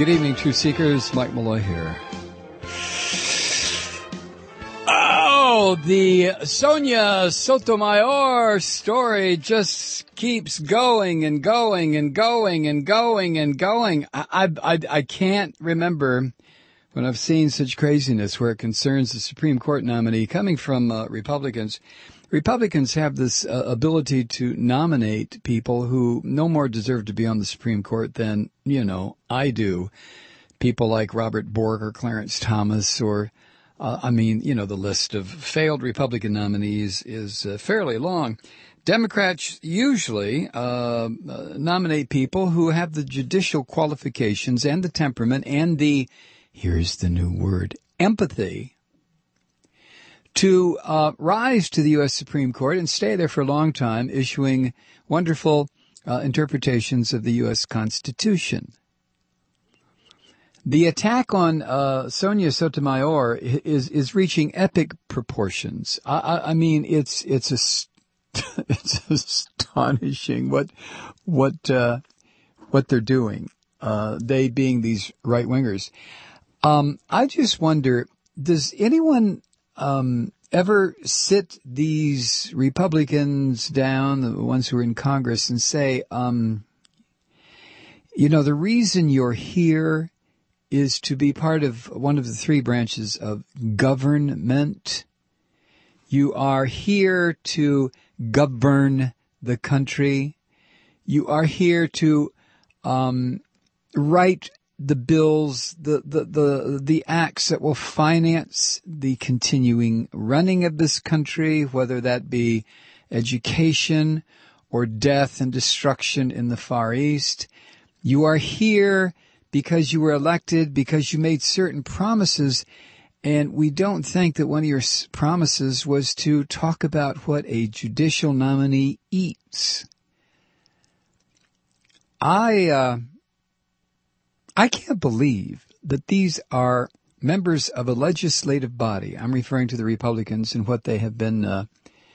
Good evening, Truth Seekers. Mike Malloy here. Oh, the Sonia Sotomayor story just keeps going and going and going and going and going. I can't remember when I've seen such craziness where it concerns the Supreme Court nominee coming from Republicans. Republicans have this ability to nominate people who no more deserve to be on the Supreme Court than, I do. People like Robert Bork or Clarence Thomas or, the list of failed Republican nominees is fairly long. Democrats usually nominate people who have the judicial qualifications and the temperament and the, here's the new word, empathy to rise to the U.S. Supreme Court and stay there for a long time, issuing wonderful interpretations of the U.S. Constitution. The attack on Sonia Sotomayor is reaching epic proportions. It's astonishing what they're doing. They being these right wingers. I just wonder, does anyone ever sit these Republicans down, the ones who are in Congress, and say, the reason you're here is to be part of one of the three branches of government. You are here to govern the country. You are here to write the bills, the acts that will finance the continuing running of this country, whether that be education or death and destruction in the Far East. You are here because you were elected, because you made certain promises, and we don't think that one of your promises was to talk about what a judicial nominee eats. I can't believe that these are members of a legislative body. I'm referring to the Republicans and what they have been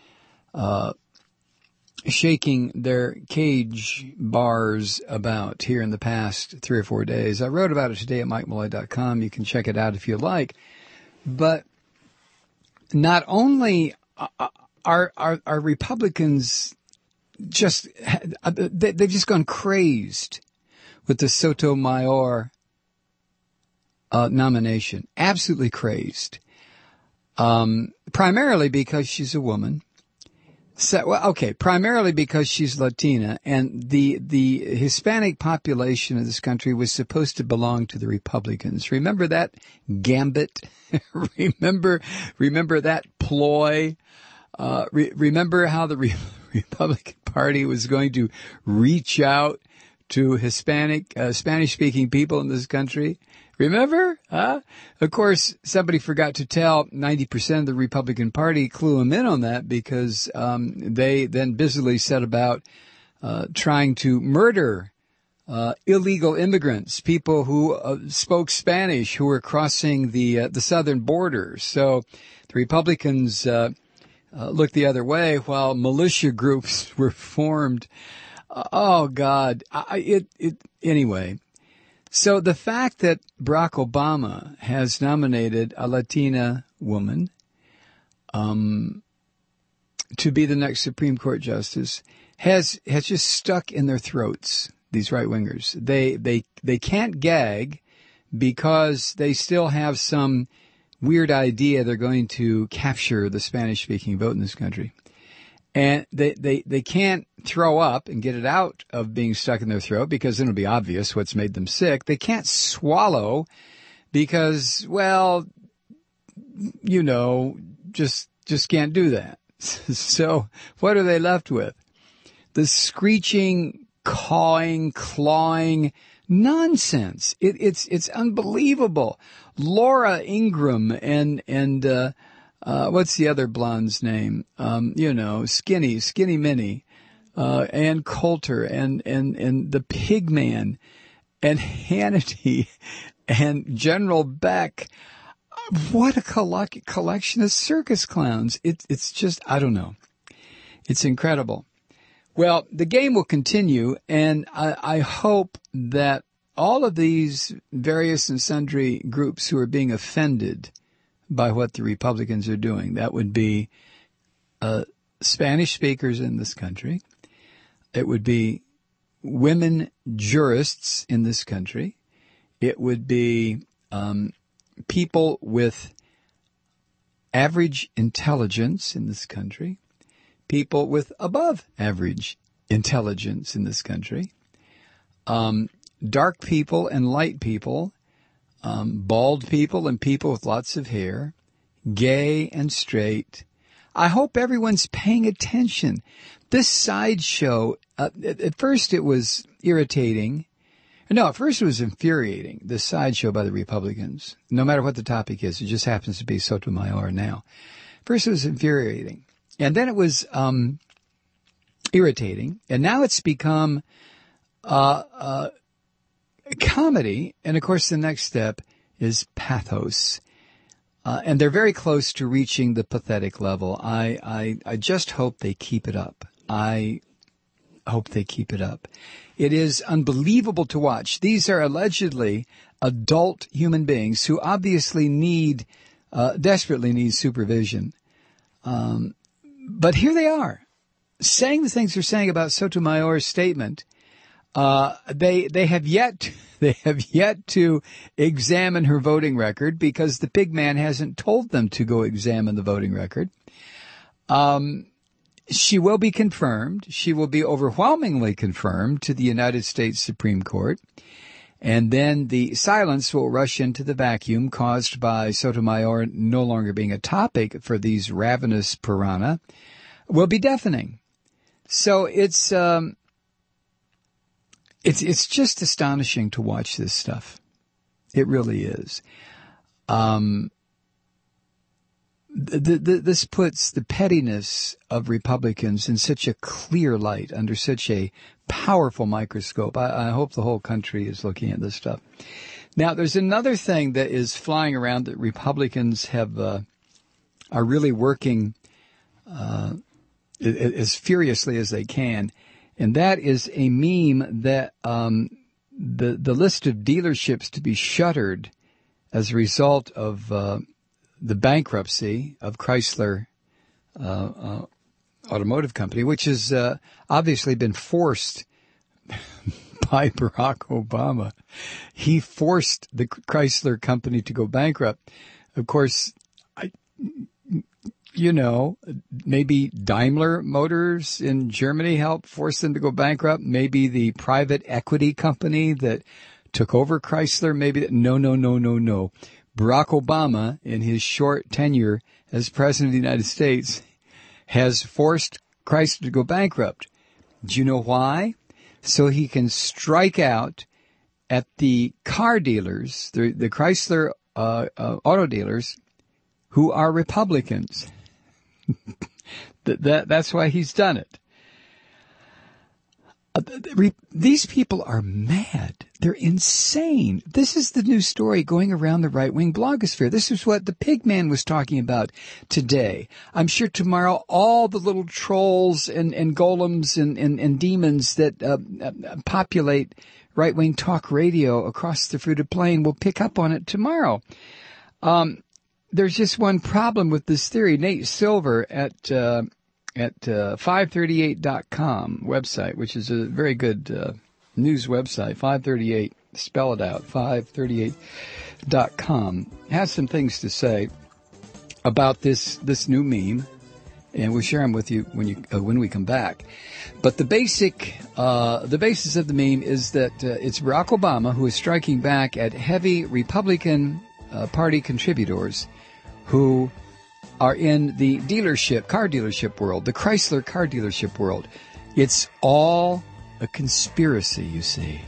shaking their cage bars about here in the past 3 or 4 days. I wrote about it today at MikeMalloy.com. You can check it out if you like. But not only are Republicans they've just gone crazed with the Sotomayor nomination. Absolutely crazed. Primarily because she's a woman. Primarily because she's Latina, and the Hispanic population of this country was supposed to belong to the Republicans. Remember that gambit? Remember that ploy? Remember how the Republican Party was going to reach out to Hispanic, Spanish-speaking people in this country? Remember? Of course, somebody forgot to tell 90% of the Republican Party, clue them in on that, because they then busily set about trying to murder illegal immigrants, people who spoke Spanish, who were crossing the southern border. So the Republicans looked the other way while militia groups were formed. Oh, God. Anyway. So the fact that Barack Obama has nominated a Latina woman to be the next Supreme Court justice has just stuck in their throats, these right-wingers. They can't gag because they still have some weird idea they're going to capture the Spanish-speaking vote in this country. And they can't throw up and get it out of being stuck in their throat because then it'll be obvious what's made them sick. They can't swallow because, just can't do that. So what are they left with? The screeching, cawing, clawing nonsense. It's unbelievable. Laura Ingraham and what's the other blonde's name? Skinny Minnie, Ann Coulter and the Pigman and Hannity and General Beck. What a collection of circus clowns. It's just, I don't know. It's incredible. Well, the game will continue, and I hope that all of these various and sundry groups who are being offended by what the Republicans are doing, that would be Spanish speakers in this country. It would be women jurists in this country. It would be people with average intelligence in this country, people with above average intelligence in this country, dark people and light people, bald people and people with lots of hair, gay and straight. I hope everyone's paying attention. This sideshow, at first it was irritating. No, at first it was infuriating, this sideshow by the Republicans. No matter what the topic is, it just happens to be Sotomayor now. First it was infuriating. And then it was irritating. And now it's become comedy. And, of course, the next step is pathos. And they're very close to reaching the pathetic level. I just hope they keep it up. I hope they keep it up. It is unbelievable to watch. These are allegedly adult human beings who obviously desperately need supervision. But here they are, saying the things they're saying about Sotomayor's statement. They have yet to examine her voting record because the pig man hasn't told them to go examine the voting record. She will be confirmed. She will be overwhelmingly confirmed to the United States Supreme Court. And then the silence will rush into the vacuum caused by Sotomayor no longer being a topic for these ravenous piranha will be deafening. So it's just astonishing to watch this stuff. It really is. This puts the pettiness of Republicans in such a clear light, under such a powerful microscope. I hope the whole country is looking at this stuff. Now, there's another thing that is flying around that Republicans are really working as furiously as they can, and that is a meme that the list of dealerships to be shuttered as a result of the bankruptcy of Chrysler Automotive Company, which has obviously been forced by Barack Obama. He forced the Chrysler company to go bankrupt. Of course, maybe Daimler Motors in Germany helped force them to go bankrupt. Maybe the private equity company that took over Chrysler. No. Barack Obama, in his short tenure as president of the United States, has forced Chrysler to go bankrupt. Do you know why? So he can strike out at the car dealers, the Chrysler auto dealers, who are Republicans. That's why he's done it. These people are mad. They're insane. This is the new story going around the right-wing blogosphere. This is what the pig man was talking about today. I'm sure tomorrow all the little trolls and golems and demons that populate right-wing talk radio across the fruited plain will pick up on it tomorrow. There's just one problem with this theory. Nate Silver at 538.com website, which is a very good news website, 538, spell it out, 538.com, has some things to say about this new meme, and we'll share them with you when we come back. But the basis of the meme is that it's Barack Obama who is striking back at heavy Republican Party contributors who are in the car dealership world, the Chrysler car dealership world. It's all a conspiracy, you see.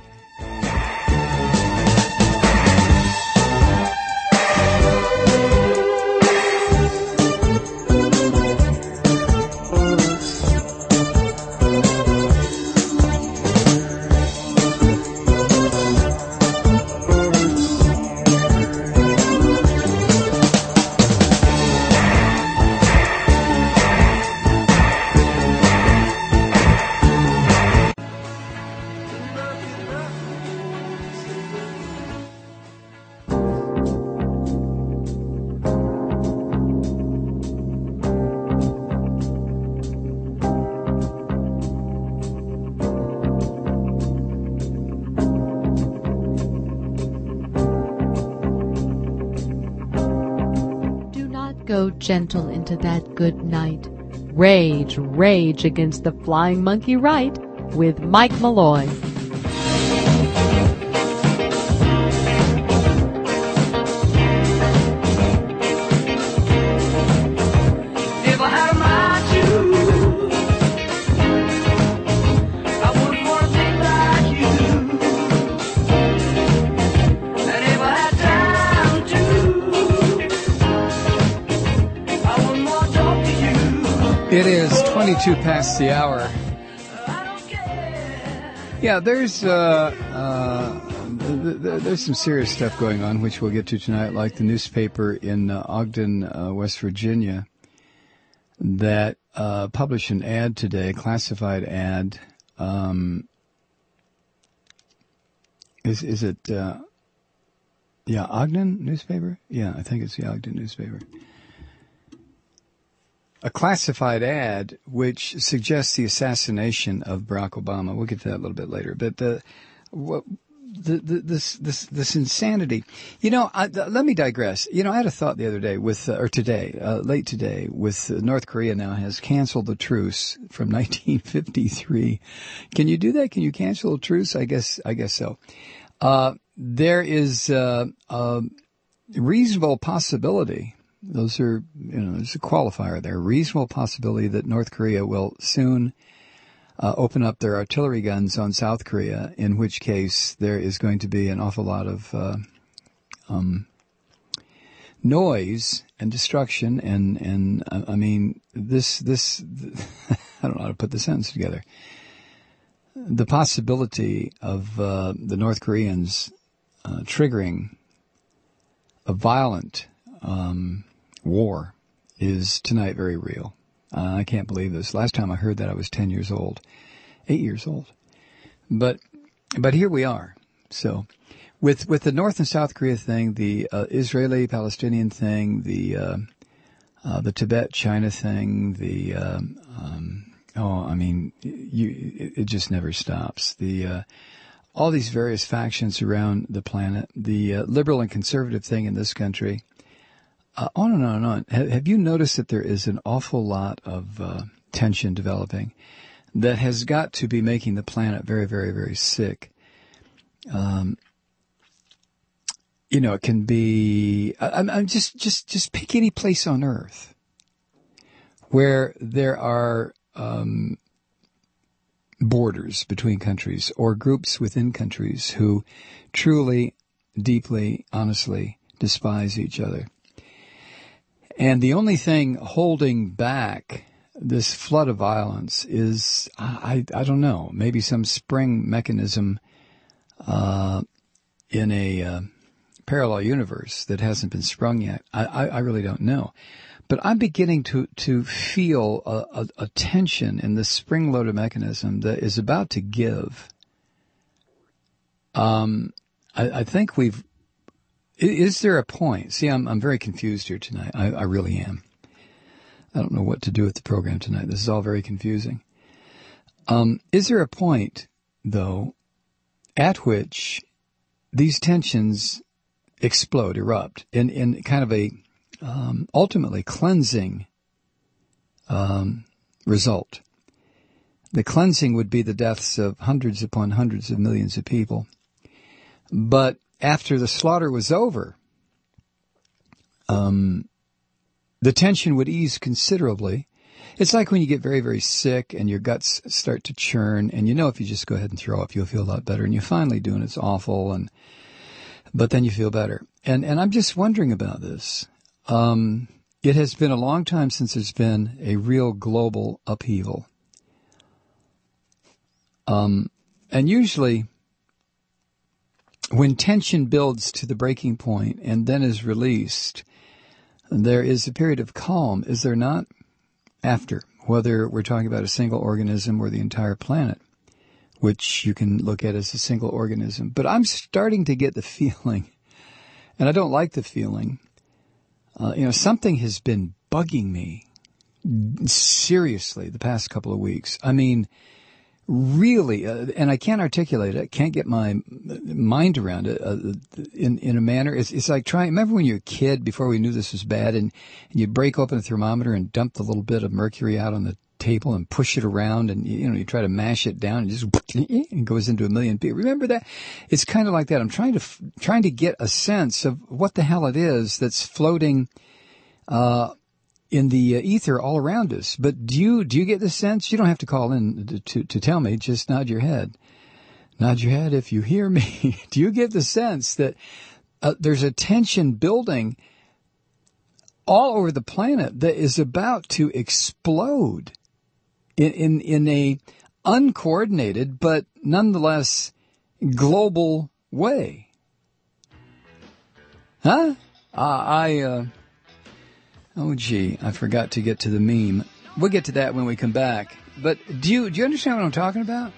gentle into that good night. Rage, rage against the flying monkey right with Mike Malloy. It is 22 past the hour. Yeah, there's some serious stuff going on, which we'll get to tonight, like the newspaper in Ogden, West Virginia, that published an ad today, classified ad. Is it Ogden newspaper? Yeah, I think it's the Ogden newspaper. A classified ad which suggests the assassination of Barack Obama. We'll get to that a little bit later. But this insanity. Let me digress. I had a thought the other day late today, with North Korea now has canceled the truce from 1953. Can you do that? Can you cancel a truce? I guess so. There is a reasonable possibility. There's a qualifier there. Reasonable possibility that North Korea will soon open up their artillery guns on South Korea, in which case there is going to be an awful lot of noise and destruction. And I mean, this I don't know how to put the sentence together. The possibility of the North Koreans triggering a violent war is tonight very real. I can't believe this. Last time I heard that I was 8 years old. But here we are. So with the North and South Korea thing, the Israeli-Palestinian thing, the Tibet-China thing, it just never stops. All these various factions around the planet, the liberal and conservative thing in this country, on and on and on. Have you noticed that there is an awful lot of tension developing that has got to be making the planet very, very, very sick? It can be. I'm just pick any place on Earth where there are borders between countries or groups within countries who truly, deeply, honestly despise each other. And the only thing holding back this flood of violence is, I don't know, maybe some spring mechanism in a parallel universe that hasn't been sprung yet. I really don't know. But I'm beginning to feel a tension in the spring-loaded mechanism that is about to give. I think we've... Is there a point? See, I'm very confused here tonight. I really am. I don't know what to do with the program tonight. This is all very confusing. Is there a point, though, at which these tensions explode, erupt, in kind of a ultimately cleansing result? The cleansing would be the deaths of hundreds upon hundreds of millions of people. But after the slaughter was over, the tension would ease considerably. It's like when you get very, very sick and your guts start to churn, and if you just go ahead and throw up, you'll feel a lot better. And you finally do, and it's awful, but then you feel better. And I'm just wondering about this. It has been a long time since there's been a real global upheaval. And usually, when tension builds to the breaking point and then is released, there is a period of calm, is there not? After, whether we're talking about a single organism or the entire planet, which you can look at as a single organism. But I'm starting to get the feeling, and I don't like the feeling, something has been bugging me seriously the past couple of weeks. I mean, really, and I can't articulate it, can't get my mind around it in a manner. It's like remember when you were a kid, before we knew this was bad, and you'd break open a thermometer and dump the little bit of mercury out on the table and push it around, and you try to mash it down and just it goes into a million people. Remember that? It's kind of like that. I'm trying to get a sense of what the hell it is that's floating in the ether all around us. But do you get the sense? You don't have to call in to tell me. Just nod your head. Nod your head if you hear me. Do you get the sense that there's a tension building all over the planet that is about to explode in a uncoordinated but nonetheless global way? Huh? Oh, gee, I forgot to get to the meme. We'll get to that when we come back. But do you understand what I'm talking about?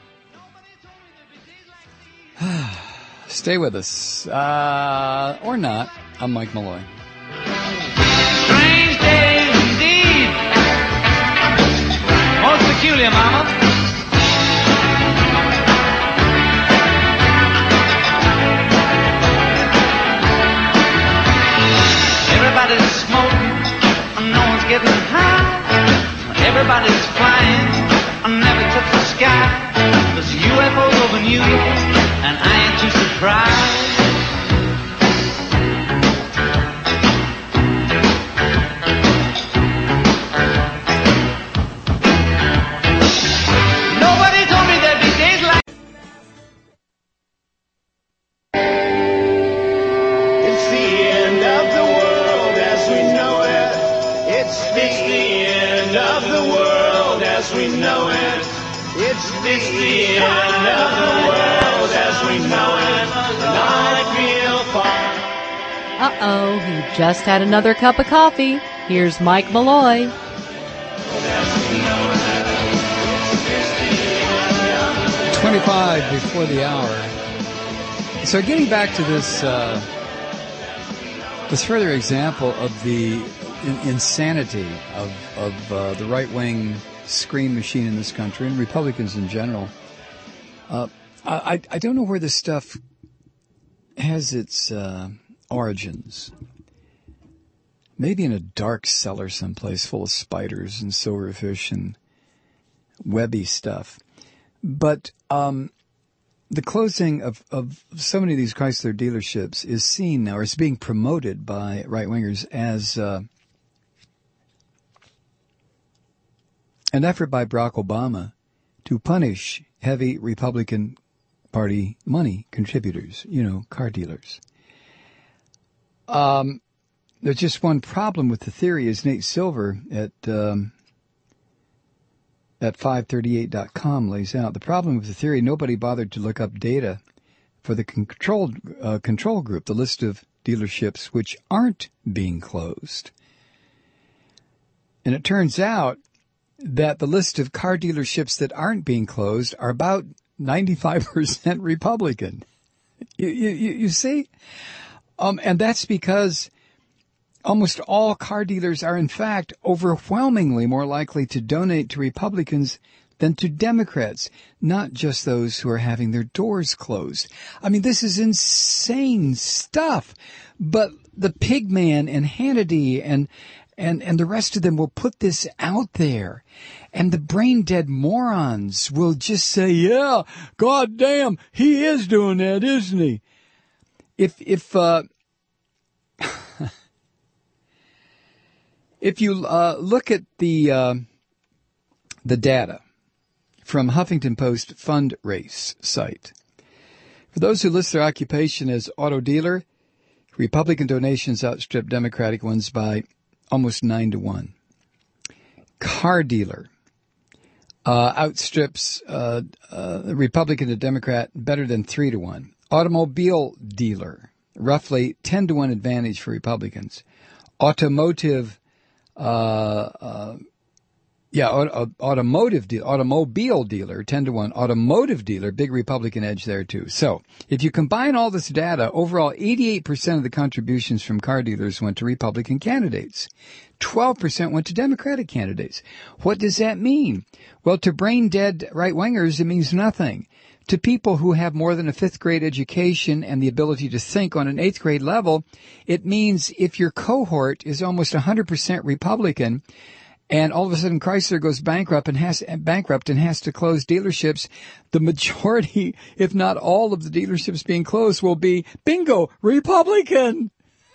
Stay with us. Or not. I'm Mike Malloy. Strange days indeed. Most peculiar, Mama. Everybody's smoking. No one's getting high. Everybody's flying. I never touch the sky. There's UFOs over New York, and I ain't too surprised. Nobody told me there'd be days like. It's the end of the world as we know it. It's the end of the world as we know it. It's the end of the world as we know it. And I feel fine. Uh-oh, he just had another cup of coffee. Here's Mike Malloy. 25 before the hour. So getting back to this further example of the insanity of the right-wing scream machine in this country and Republicans in general. I don't know where this stuff has its origins. Maybe in a dark cellar someplace full of spiders and silverfish and webby stuff. But the closing of so many of these Chrysler dealerships is seen now, or is being promoted by right-wingers as an effort by Barack Obama to punish heavy Republican Party money contributors, car dealers. There's just one problem with the theory, as Nate Silver at 538.com lays out. The problem with the theory, nobody bothered to look up data for the control group, the list of dealerships which aren't being closed. And it turns out that the list of car dealerships that aren't being closed are about 95% Republican. You see? And that's because almost all car dealers are, in fact, overwhelmingly more likely to donate to Republicans than to Democrats, not just those who are having their doors closed. I mean, this is insane stuff. But the Pigman and Hannity and the rest of them will put this out there. And the brain-dead morons will just say, yeah, goddamn, he is doing that, isn't he? If you look at the data from Huffington Post Fundrace site, for those who list their occupation as auto dealer, Republican donations outstrip Democratic ones by almost 9-1. Car dealer outstrips Republican to Democrat better than 3-1. Automobile dealer, roughly 10-1 advantage for Republicans. Automotive Yeah, automobile dealer, 10-1. Automotive dealer, big Republican edge there too. So, if you combine all this data, overall 88% of the contributions from car dealers went to Republican candidates. 12% went to Democratic candidates. What does that mean? Well, to brain-dead right-wingers, it means nothing. To people who have more than a 5th grade education and the ability to think on an 8th grade level, it means if your cohort is almost 100% Republican, and all of a sudden Chrysler goes bankrupt and has to close dealerships, the majority, if not all of the dealerships being closed, will be, bingo, Republican.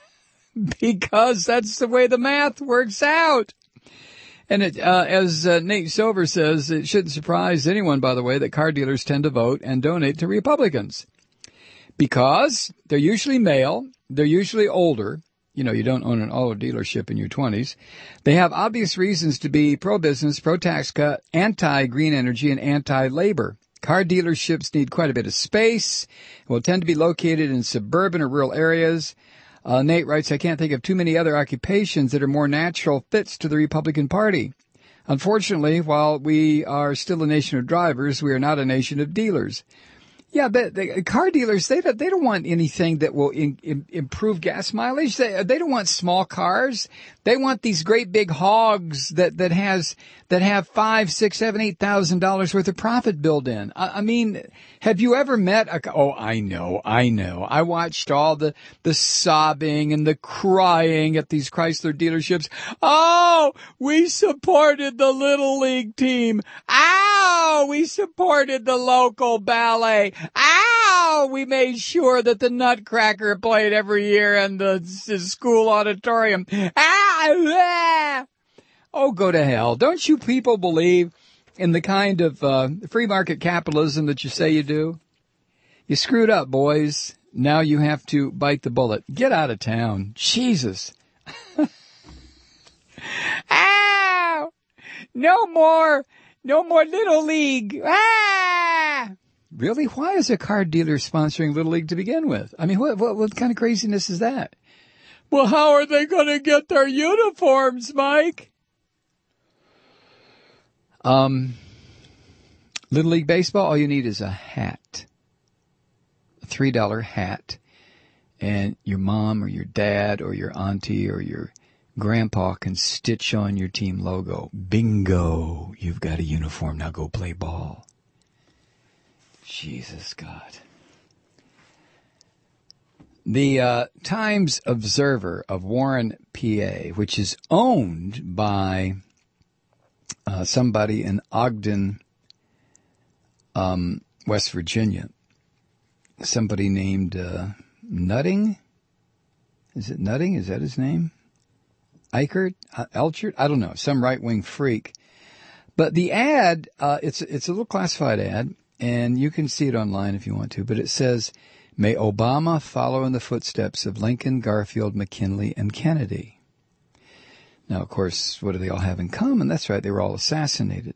Because that's the way the math works out. And as Nate Silver says, it shouldn't surprise anyone, by the way, that car dealers tend to vote and donate to Republicans. Because they're usually male, they're usually older. You know, you don't own an auto dealership in your 20s. They have obvious reasons to be pro-business, pro-tax cut, anti-green energy, and anti-labor. Car dealerships need quite a bit of space, will tend to be located in suburban or rural areas. Nate writes, I can't think of too many other occupations that are more natural fits to the Republican Party. Unfortunately, while we are still a nation of drivers, we are not a nation of dealers. Yeah, but the car dealers, they don't want anything that will improve gas mileage. They don't want small cars. They want these great big hogs that have $5,000, $6,000, $7,000, $8,000 worth of profit built in. I mean, have you ever met I know. I watched all the sobbing and the crying at these Chrysler dealerships. Oh, we supported the Little League team. Ow, we supported the local ballet. Ow, we made sure that the Nutcracker played every year in the school auditorium. Ah! Oh, go to hell. Don't you people believe in the kind of free market capitalism that you say you do? You screwed up, boys. Now you have to bite the bullet. Get out of town. Jesus. Ow! No more Little League. Ah! Really? Why is a car dealer sponsoring Little League to begin with? I mean, what kind of craziness is that? Well, how are they going to get their uniforms, Mike? Little League Baseball, all you need is a hat. A $3 hat. And your mom or your dad or your auntie or your grandpa can stitch on your team logo. Bingo! You've got a uniform. Now go play ball. Jesus, God. The Times Observer of Warren, PA, which is owned by somebody in Ogden, West Virginia. Somebody named Nutting. Is it Nutting? Is that his name? Eichert? Elchert? I don't know. Some right-wing freak. But the ad, it's a little classified ad, and you can see it online if you want to, but it says, may Obama follow in the footsteps of Lincoln, Garfield, McKinley, and Kennedy. Now, of course, what do they all have in common? That's right, they were all assassinated.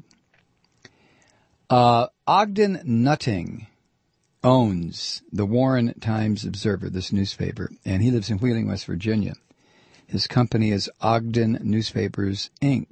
Ogden Nutting owns the Warren Times Observer, this newspaper, and he lives in Wheeling, West Virginia. His company is Ogden Newspapers, Inc.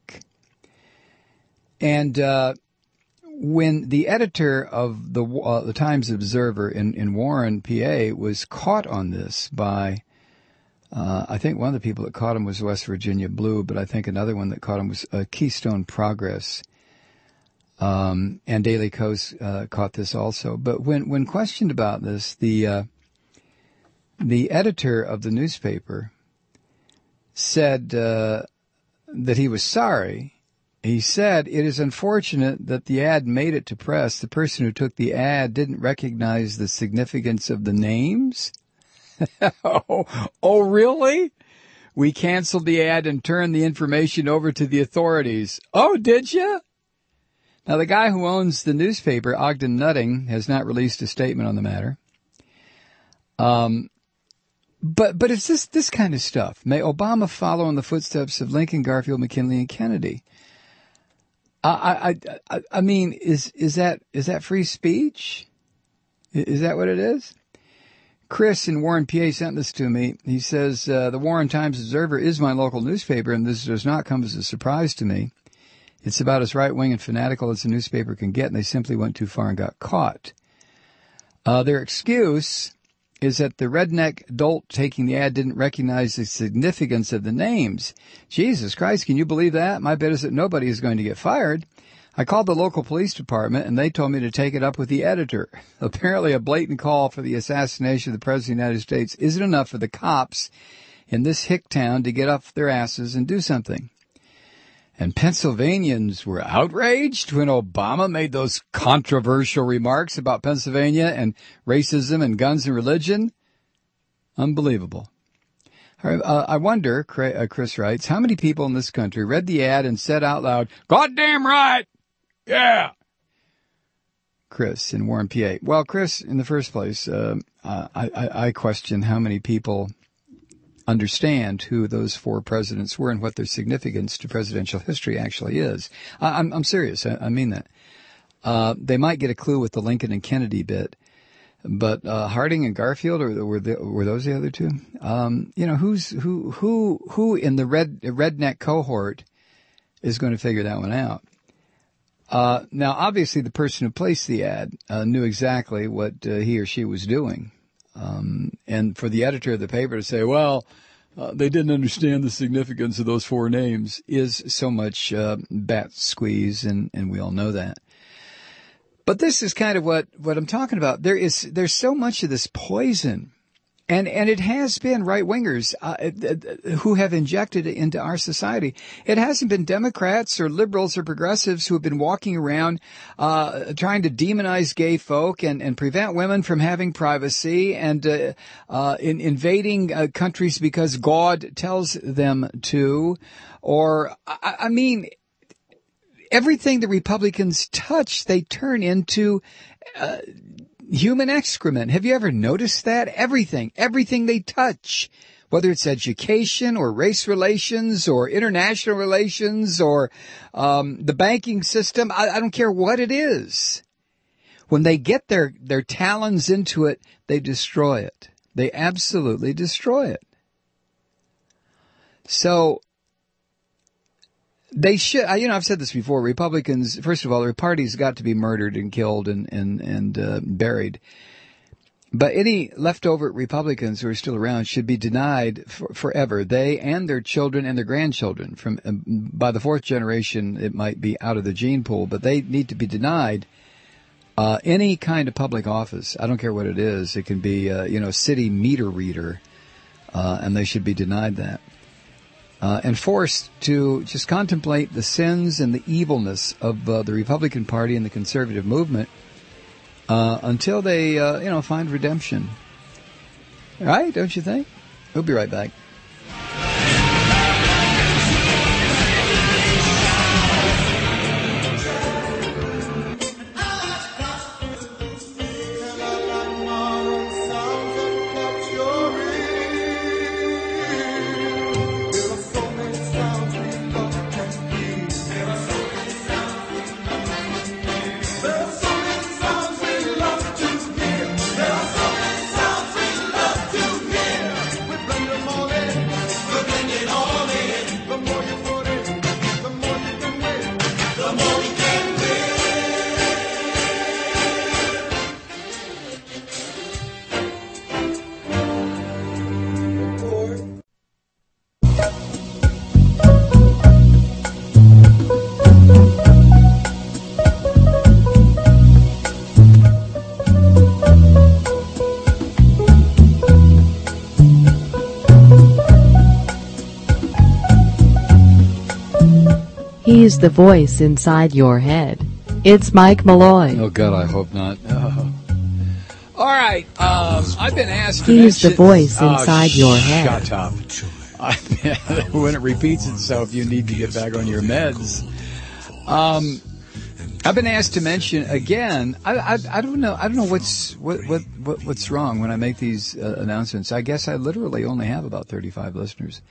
And when the editor of the Times Observer in Warren, PA, was caught on this by, I think one of the people that caught him was West Virginia Blue, but I think another one that caught him was Keystone Progress. And Daily Kos caught this also. But when questioned about this, the editor of the newspaper said that he was sorry. He said, it is unfortunate that the ad made it to press. The person who took the ad didn't recognize the significance of the names. Oh, really? We canceled the ad and turned the information over to the authorities. Oh, did you? Now, the guy who owns the newspaper, Ogden Nutting, has not released a statement on the matter. But it's this kind of stuff. May Obama follow in the footsteps of Lincoln, Garfield, McKinley, and Kennedy. I mean, is that free speech? Is that what it is? Chris in Warren, PA sent this to me. He says, the Warren Times Observer is my local newspaper, and this does not come as a surprise to me. It's about as right-wing and fanatical as a newspaper can get, and they simply went too far and got caught. Their excuse is that the redneck dolt taking the ad didn't recognize the significance of the names. Jesus Christ, can you believe that? My bet is that nobody is going to get fired. I called the local police department, and they told me to take it up with the editor. Apparently, a blatant call for the assassination of the President of the United States isn't enough for the cops in this hick town to get off their asses and do something. And Pennsylvanians were outraged when Obama made those controversial remarks about Pennsylvania and racism and guns and religion. Unbelievable. I wonder, Chris writes, how many people in this country read the ad and said out loud, "Goddamn right! Yeah!" Chris in Warren, PA. Well, Chris, in the first place, I question how many people understand who those four presidents were and what their significance to presidential history actually is. I'm serious. I mean that. They might get a clue with the Lincoln and Kennedy bit, but Harding and Garfield, or were those the other two? Who in the redneck cohort is going to figure that one out? Now, obviously, the person who placed the ad knew exactly what he or she was doing. And for the editor of the paper to say, well, they didn't understand the significance of those four names is so much bat squeeze, and we all know that. But this is kind of what I'm talking about. There's so much of this poison, and it has been right-wingers who have injected it into our society. It hasn't been Democrats or liberals or progressives who have been walking around trying to demonize gay folk and prevent women from having privacy and invading countries because God tells them to. Or, I mean, everything the Republicans touch, they turn into human excrement. Have you ever noticed that? Everything they touch, whether it's education or race relations or international relations or the banking system, I don't care what it is. When they get their talons into it, they destroy it. They absolutely destroy it. So they should, I've said this before, Republicans, first of all, their party's got to be murdered and killed and buried. But any leftover Republicans who are still around should be denied forever. They and their children and their grandchildren. By the fourth generation, it might be out of the gene pool, but they need to be denied any kind of public office. I don't care what it is. It can be, city meter reader, and they should be denied that. And forced to just contemplate the sins and the evilness of the Republican Party and the conservative movement until they, find redemption. Right? Don't you think? We'll be right back. He's the voice inside your head. It's Mike Malloy. Oh, God, I hope not. Oh. All right. I've been asked to He's the voice inside your head. Shut up. When it repeats itself, you need to get back on your meds. I've been asked to mention again. I don't know. I don't know what's wrong when I make these announcements. I guess I literally only have about 35 listeners.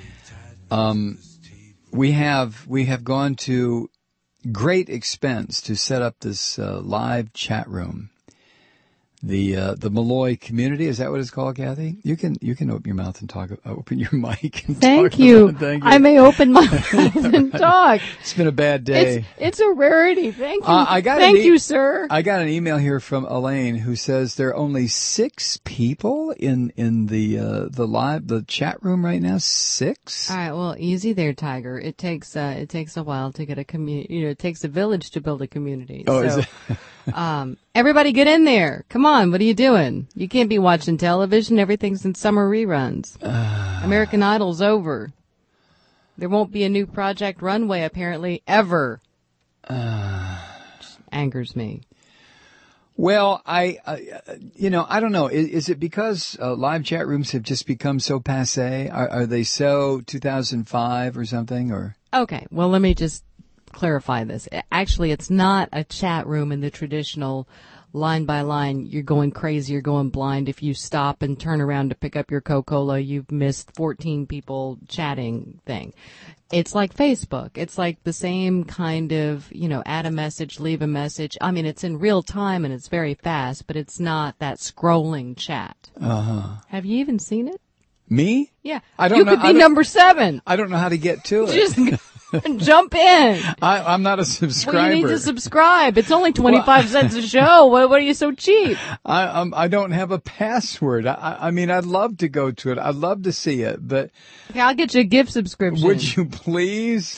We have gone to great expense to set up this live chat room the Malloy community. Is that what it's called, Kathy? You can open your mouth and talk. Open your mic and Thank talk you. about it. Thank you. I may open my mouth and talk. It's been a bad day. It's a rarity. Thank you. Thank you, sir. I got an email here from Elaine who says there are only 6 people in the chat room right now. 6. All right. Well, easy there, Tiger. It takes a while to get a community. It takes a village to build a community. Oh, so, is it? Everybody get in there. Come on. What are you doing? You can't be watching television. Everything's in summer reruns. American Idol's over. There won't be a new Project Runway, apparently, ever. Just angers me. Well, I don't know. Is it because live chat rooms have just become so passé? Are they so 2005 or something? Or okay. Well, let me just clarify this. Actually, it's not a chat room in the traditional line by line. You're going crazy. You're going blind. If you stop and turn around to pick up your Coca-Cola, you've missed 14 people chatting thing. It's like Facebook. It's like the same kind of, add a message, leave a message. I mean, it's in real time and it's very fast, but it's not that scrolling chat. Have you even seen it? Me? Yeah. I don't you know. could be number 7. I don't know how to get to it. Just jump in. I'm not a subscriber. Well, you need to subscribe. It's only 25 cents a show. What are you so cheap? I don't have a password. I mean, I'd love to go to it. I'd love to see it, but okay, I'll get you a gift subscription. Would you please?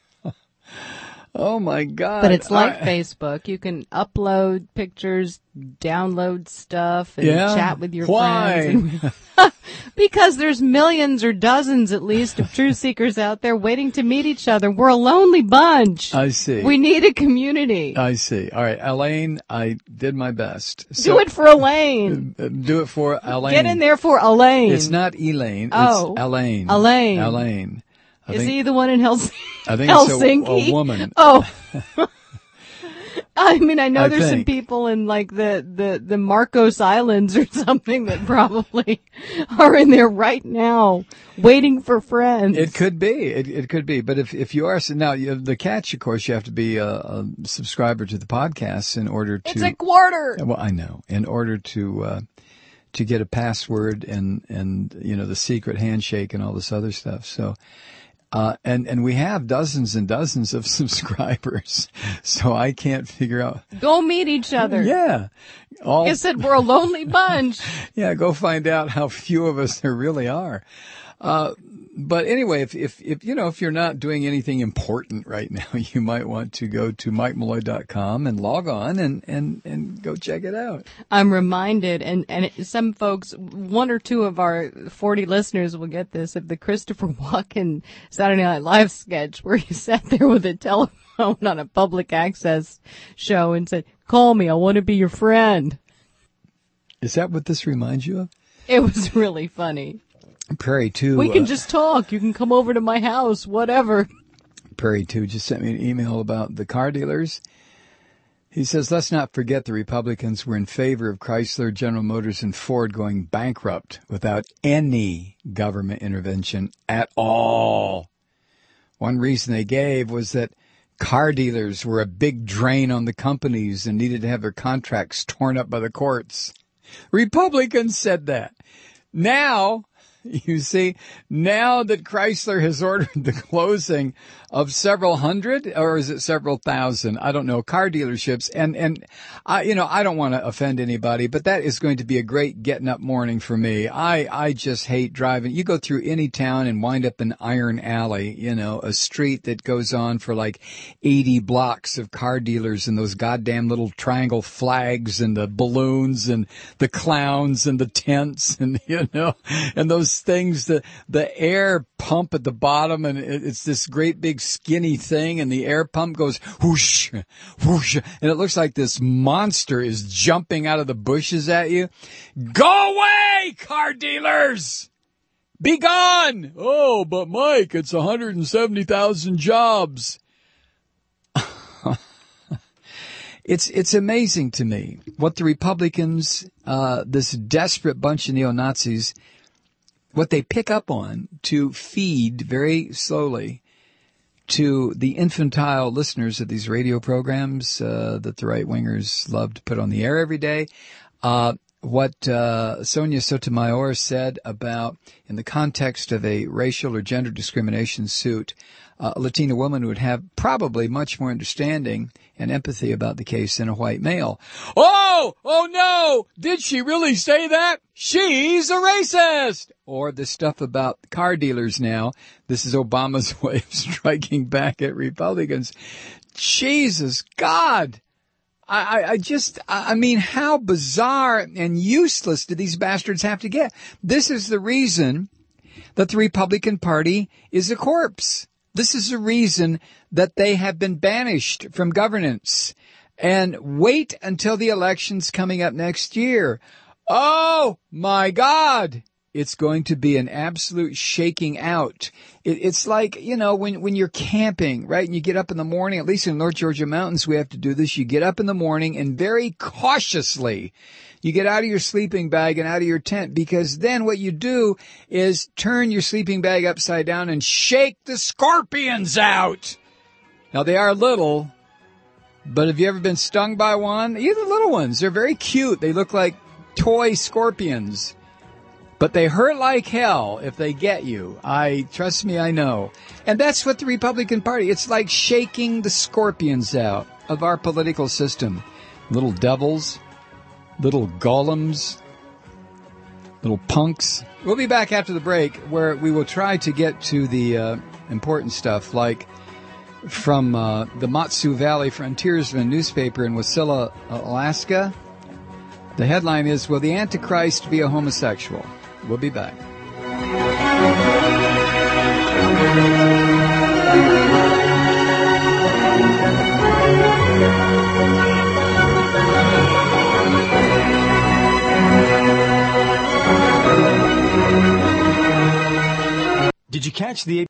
Oh my God. But it's like Facebook. You can upload pictures, download stuff, and chat with your friends. Because there's millions or dozens at least of truth seekers out there waiting to meet each other. We're a lonely bunch. I see. We need a community. I see. All right, Elaine, I did my best. Do it for Elaine. Do it for Elaine. Get in there for Elaine. It's not Elaine. Oh. It's Elaine. Elaine. Elaine. Is he the one in Helsinki? I think Helsinki? it's a woman. Oh. I mean, I know there's some think. people in like the Marcos Islands or something that probably are in there right now waiting for friends. It could be. It could be. But if you are, now the catch, of course, you have to be a subscriber to the podcast in order to. It's a quarter. Well, I know. In order to get a password and the secret handshake and all this other stuff. So. And we have dozens and dozens of subscribers, so I can't figure out. Go meet each other. Yeah. Like I said, we're a lonely bunch. Yeah, go find out how few of us there really are. But anyway, if you're not doing anything important right now, you might want to go to MikeMalloy.com and log on and go check it out. I'm reminded, and some folks, 1 or 2 of our 40 listeners will get this, of the Christopher Walken Saturday Night Live sketch where he sat there with a telephone on a public access show and said, "Call me, I want to be your friend." Is that what this reminds you of? It was really funny. Perry, too. We can just talk. You can come over to my house, whatever. Perry, too, just sent me an email about the car dealers. He says, let's not forget the Republicans were in favor of Chrysler, General Motors, and Ford going bankrupt without any government intervention at all. One reason they gave was that car dealers were a big drain on the companies and needed to have their contracts torn up by the courts. Republicans said that. Now, you see, now that Chrysler has ordered the closing of several hundred, or is it several thousand? I don't know, car dealerships. And I don't want to offend anybody, but that is going to be a great getting up morning for me. I just hate driving. You go through any town and wind up in Iron Alley, a street that goes on for like 80 blocks of car dealers and those goddamn little triangle flags and the balloons and the clowns and the tents and, and those things, the air pump at the bottom, and it's this great big skinny thing, and the air pump goes whoosh, whoosh, and it looks like this monster is jumping out of the bushes at you. Go away, car dealers! Be gone! Oh, but Mike, it's 170,000 jobs. It's amazing to me what the Republicans, this desperate bunch of neo-Nazis, what they pick up on to feed very slowly to the infantile listeners of these radio programs that the right-wingers love to put on the air every day. What Sonia Sotomayor said about, in the context of a racial or gender discrimination suit, a Latina woman would have probably much more understanding and empathy about the case than a white male. Oh no! Did she really say that? She's a racist! Or the stuff about car dealers now. This is Obama's way of striking back at Republicans. Jesus God! I mean, how bizarre and useless do these bastards have to get? This is the reason that the Republican Party is a corpse. This is the reason that they have been banished from governance. And wait until the election's coming up next year. Oh, my God. It's going to be an absolute shaking out. It's like, when you're camping, right? And you get up in the morning, at least in the North Georgia mountains, we have to do this. You get up in the morning and very cautiously, you get out of your sleeping bag and out of your tent, because then what you do is turn your sleeping bag upside down and shake the scorpions out. Now, they are little, but have you ever been stung by one? Even the little ones, they're very cute. They look like toy scorpions. But they hurt like hell if they get you. Trust me, I know. And that's what the Republican Party, it's like shaking the scorpions out of our political system. Little devils, little golems, little punks. We'll be back after the break, where we will try to get to the important stuff, like from the Matsu Valley Frontiersman newspaper in Wasilla, Alaska. The headline is, "Will the Antichrist be a homosexual?" We'll be back. Did you catch the...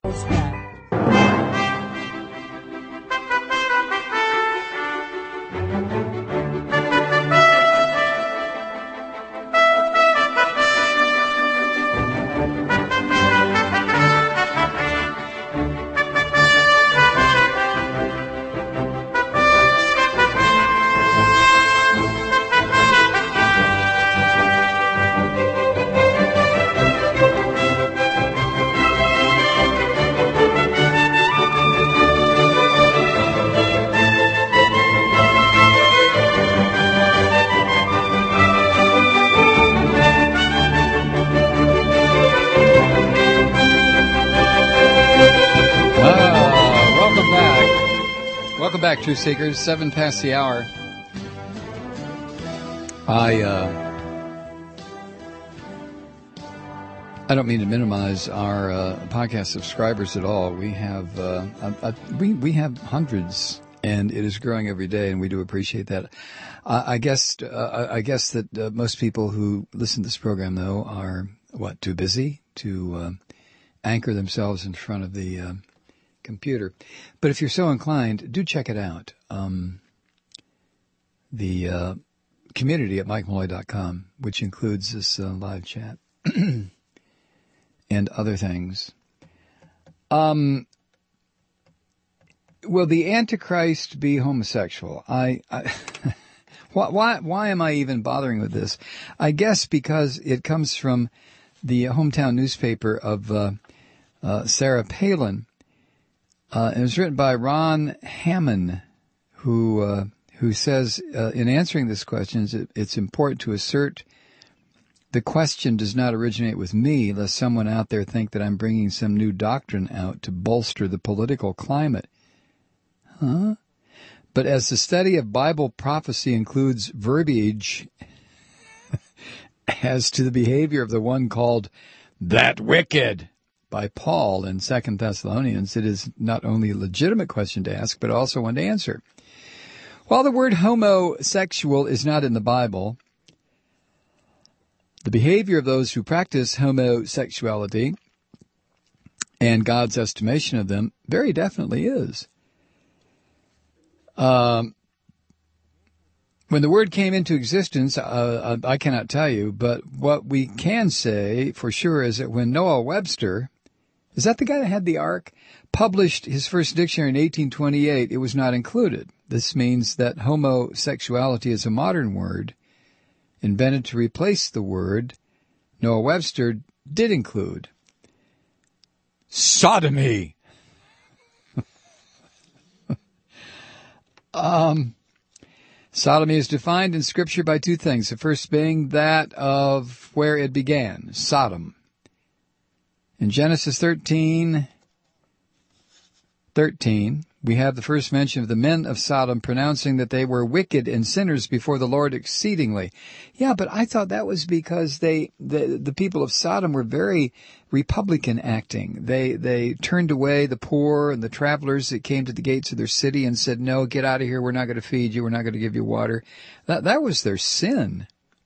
Welcome back, Truth Seekers. 7 past the hour. I don't mean to minimize our podcast subscribers at all. We have we have hundreds, and it is growing every day, and we do appreciate that. I guess that most people who listen to this program, though, are too busy to anchor themselves in front of the computer. But if you're so inclined, do check it out. The community at MikeMolloy.com, which includes this live chat and other things. Will the Antichrist be homosexual? Why am I even bothering with this? I guess because it comes from the hometown newspaper of Sarah Palin. It was written by Ron Hammond, who says, in answering this question, it's important to assert the question does not originate with me, lest someone out there think that I'm bringing some new doctrine out to bolster the political climate. Huh? But as the study of Bible prophecy includes verbiage as to the behavior of the one called that wicked by Paul in 2 Thessalonians, it is not only a legitimate question to ask, but also one to answer. While the word homosexual is not in the Bible, the behavior of those who practice homosexuality and God's estimation of them very definitely is. When the word came into existence, I cannot tell you, but what we can say for sure is that when Noah Webster, is that the guy that had the Ark, published his first dictionary in 1828, it was not included. This means that homosexuality is a modern word, invented to replace the word Noah Webster did include. Sodomy. Sodomy is defined in Scripture by two things. The first being that of where it began, Sodom. In Genesis 13, we have the first mention of the men of Sodom pronouncing that they were wicked and sinners before the Lord exceedingly. Yeah, but I thought that was because the people of Sodom were very Republican acting. They turned away the poor and the travelers that came to the gates of their city and said, no, get out of here. We're not going to feed you. We're not going to give you water. That was their sin.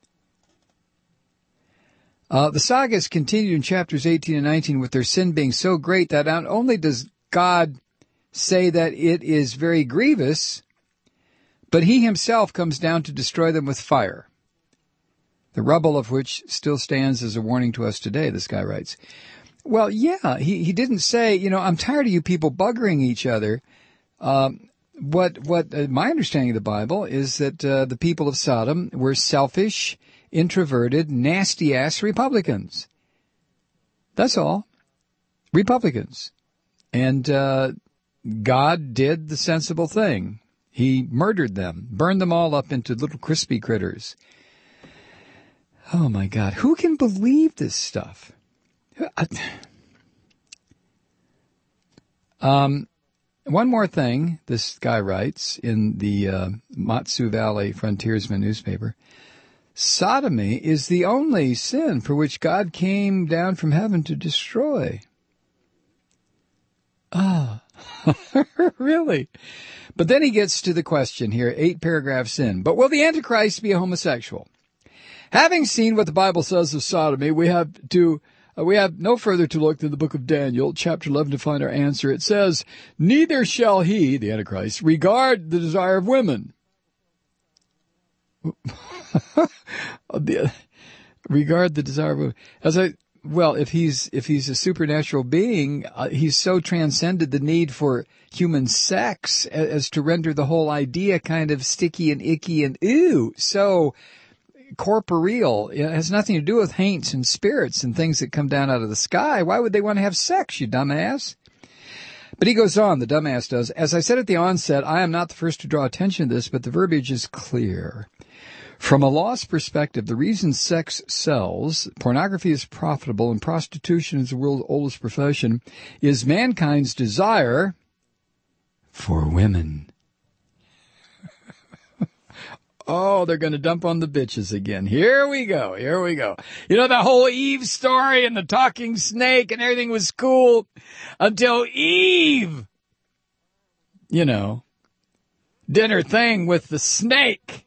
The saga is continued in chapters 18 and 19 with their sin being so great that not only does God say that it is very grievous, but he himself comes down to destroy them with fire, the rubble of which still stands as a warning to us today, this guy writes. Well, yeah, he didn't say, I'm tired of you people buggering each other. What my understanding of the Bible is that the people of Sodom were selfish, introverted, nasty-ass Republicans. That's all. Republicans. And God did the sensible thing. He murdered them, burned them all up into little crispy critters. Oh, my God. Who can believe this stuff? One more thing, this guy writes in the Matsu Valley Frontiersman newspaper. Sodomy is the only sin for which God came down from heaven to destroy. Ah, really? But then he gets to the question here, 8 paragraphs in. But will the Antichrist be a homosexual? Having seen what the Bible says of sodomy, we have no further to look than the book of Daniel, chapter 11, to find our answer. It says, neither shall he, the Antichrist, regard the desire of women. Regard the desire of women. Well, if he's a supernatural being, he's so transcended the need for human sex as to render the whole idea kind of sticky and icky and so corporeal. It has nothing to do with haints and spirits and things that come down out of the sky. Why would they want to have sex, you dumbass? But he goes on, the dumbass does. As I said at the onset, I am not the first to draw attention to this, but the verbiage is clear. From a law's perspective, the reason sex sells, pornography is profitable, and prostitution is the world's oldest profession, is mankind's desire for women. Oh, they're going to dump on the bitches again. Here we go. The whole Eve story and the talking snake and everything was cool until Eve, did her thing with the snake.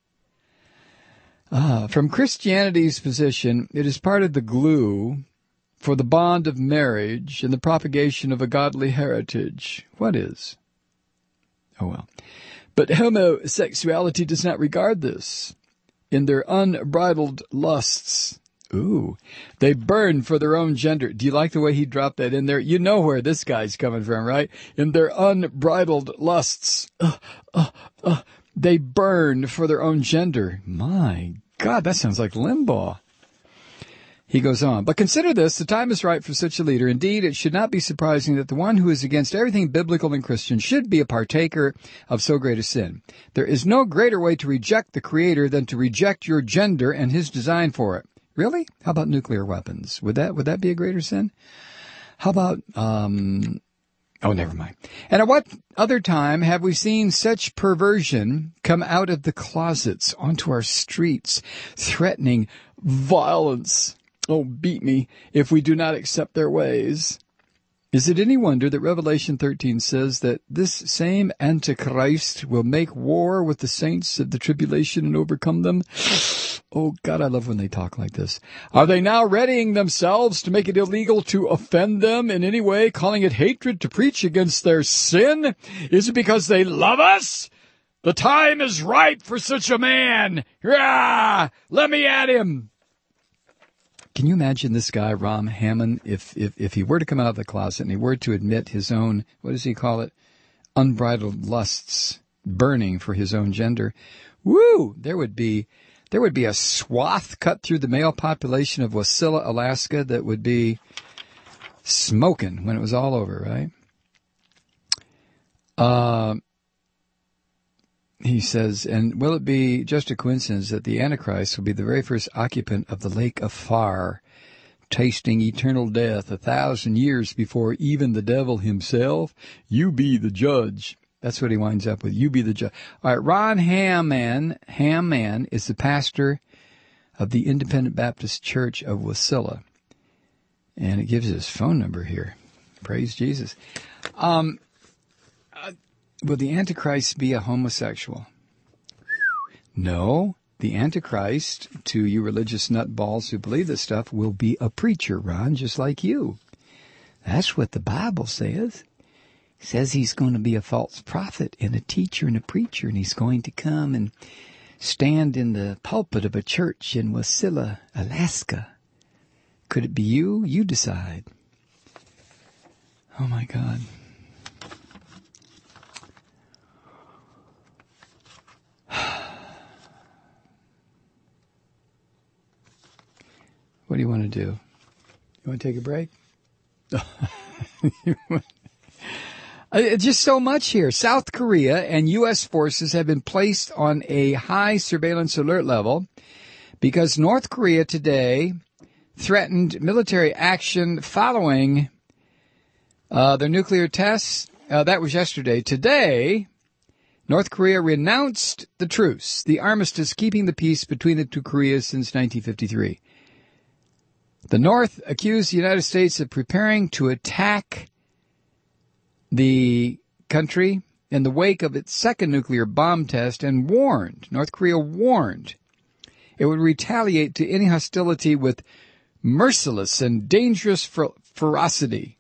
From Christianity's position, it is part of the glue for the bond of marriage and the propagation of a godly heritage. What is? Oh, well. But homosexuality does not regard this. In their unbridled lusts, they burn for their own gender. Do you like the way he dropped that in there? You know where this guy's coming from, right? In their unbridled lusts, they burn for their own gender. My God, that sounds like Limbaugh. He goes on, but consider this, the time is right for such a leader. Indeed, it should not be surprising that the one who is against everything biblical and Christian should be a partaker of so great a sin. There is no greater way to reject the Creator than to reject your gender and His design for it. Really? How about nuclear weapons? Would that be a greater sin? How about, never mind. And at what other time have we seen such perversion come out of the closets onto our streets, threatening violence? Oh, beat me if we do not accept their ways. Is it any wonder that Revelation 13 says that this same Antichrist will make war with the saints of the tribulation and overcome them? Oh, God, I love when they talk like this. Are they now readying themselves to make it illegal to offend them in any way, calling it hatred to preach against their sin? Is it because they love us? The time is ripe for such a man. Rah! Let me at him. Can you imagine this guy, Ram Hammond, if he were to come out of the closet and he were to admit his own, what does he call it, unbridled lusts, burning for his own gender? Woo! There would be there would be a swath cut through the male population of Wasilla, Alaska that would be smoking when it was all over, right? He says, and will it be just a coincidence that the Antichrist will be the very first occupant of the lake of fire, tasting eternal death 1,000 years before even the devil himself? You be the judge. That's what he winds up with. You be the judge. All right, Ron Hamman is the pastor of the Independent Baptist Church of Wasilla. And it gives his phone number here. Praise Jesus. Will the Antichrist be a homosexual? No. The Antichrist, to you religious nutballs who believe this stuff, will be a preacher, Ron, just like you. That's what the Bible says. It says he's going to be a false prophet and a teacher and a preacher, and he's going to come and stand in the pulpit of a church in Wasilla, Alaska. Could it be you? You decide. Oh, my God. What do you want to do? You want to take a break? It's just so much here. South Korea and U.S. forces have been placed on a high surveillance alert level because North Korea today threatened military action following their nuclear tests. That was yesterday. Today, North Korea renounced the truce, the armistice keeping the peace between the two Koreas since 1953. The North accused the United States of preparing to attack the country in the wake of its second nuclear bomb test and North Korea warned, it would retaliate to any hostility with merciless and dangerous ferocity.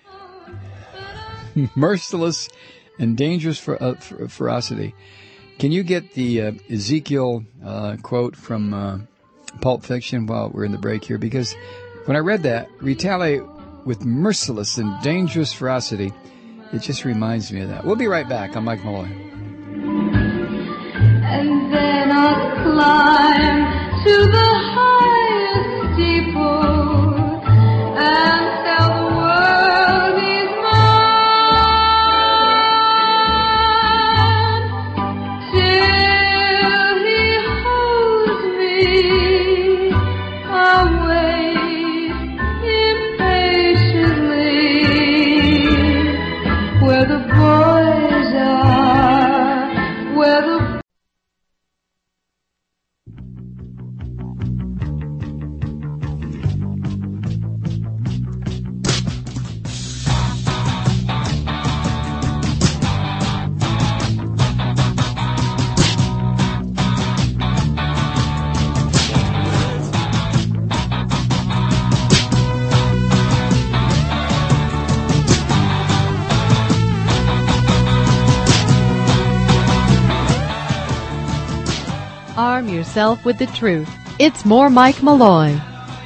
Merciless and dangerous ferocity. Can you get the Ezekiel quote from Pulp Fiction while we're in the break here? Because when I read that, retaliate with merciless and dangerous ferocity, it just reminds me of that. We'll be right back. I'm Mike Malloy. And then I'll climb to the highest steeple and tell the world he's mine till he holds me away impatiently where the boys are, where the Arm yourself with the truth. It's more Mike Malloy.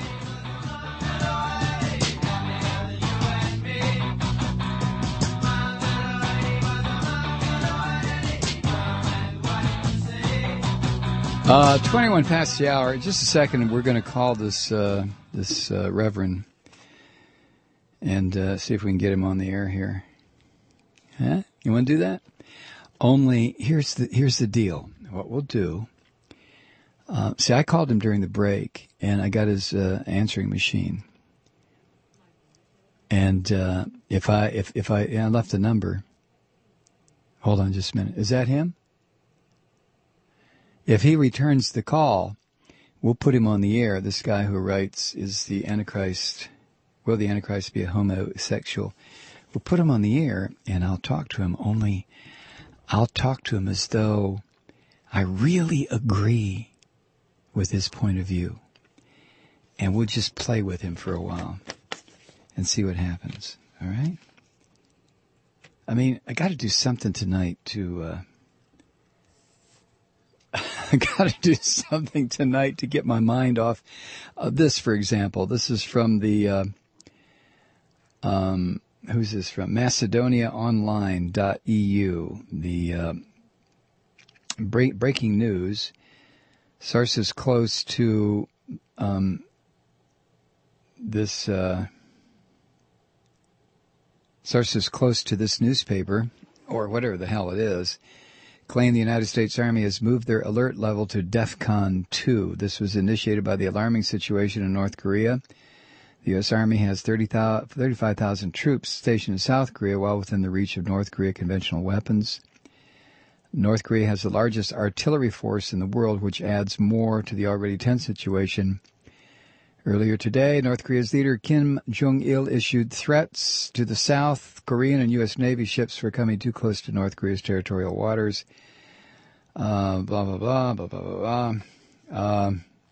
Uh, 21 past the hour. Just a second, we're going to call this Reverend and see if we can get him on the air here. Huh? You want to do that? Only here's the deal. What we'll do. See, I called him during the break, and I got his answering machine. And if I left the number. Hold on just a minute. Is that him? If he returns the call, we'll put him on the air. This guy who writes, is the Antichrist, will the Antichrist be a homosexual? We'll put him on the air, and I'll talk to him, only I'll talk to him as though I really agree with his point of view. And we'll just play with him for a while and see what happens. All right? I mean, I got to do something tonight to... I got to do something tonight to get my mind off this, for example. This is from the, who's this from? MacedoniaOnline.eu. The breaking news. Sources close to sources close to this newspaper, or whatever the hell it is, claim the United States Army has moved their alert level to DEFCON 2. This was initiated by the alarming situation in North Korea. The U.S. Army has 35,000 troops stationed in South Korea, well within the reach of North Korea conventional weapons. North Korea has the largest artillery force in the world, which adds more to the already tense situation. Earlier today, North Korea's leader Kim Jong-il issued threats to the South Korean and U.S. Navy ships for coming too close to North Korea's territorial waters. Blah, blah, blah, blah, blah, blah, blah.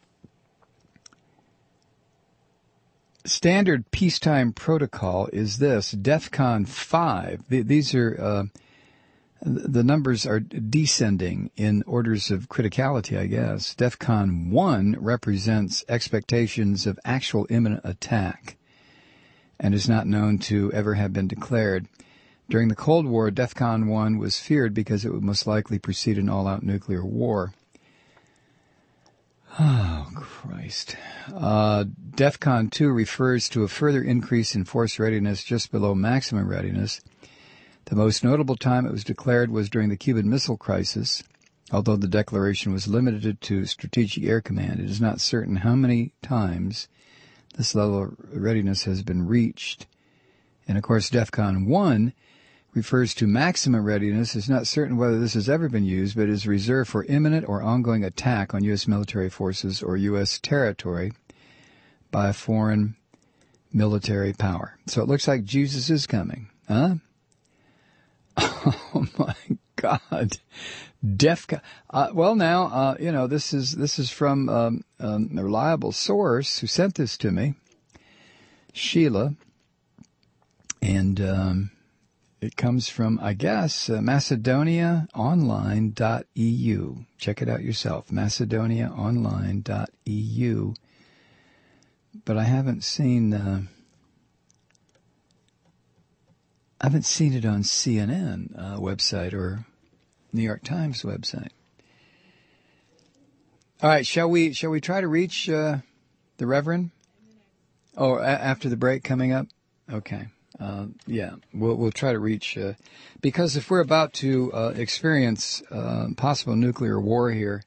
Standard peacetime protocol is this, DEFCON 5. These are... the numbers are descending in orders of criticality, I guess. DEFCON 1 represents expectations of actual imminent attack and is not known to ever have been declared. During the Cold War, DEFCON 1 was feared because it would most likely precede an all-out nuclear war. Oh, Christ. DEFCON 2 refers to a further increase in force readiness just below maximum readiness. The most notable time it was declared was during the Cuban Missile Crisis. Although the declaration was limited to Strategic Air Command, it is not certain how many times this level of readiness has been reached. And, of course, DEFCON 1 refers to maximum readiness. It's not certain whether this has ever been used, but is reserved for imminent or ongoing attack on U.S. military forces or U.S. territory by a foreign military power. So it looks like Jesus is coming. Huh? Oh my God, DEFCON. This is from a reliable source who sent this to me, Sheila, and it comes from, I guess, MacedoniaOnline.eu. Check it out yourself, MacedoniaOnline.eu. But I haven't seen it on CNN website or New York Times website. All right, shall we try to reach the Reverend? Oh, after the break coming up? Okay. We'll try to reach because if we're about to experience possible nuclear war here,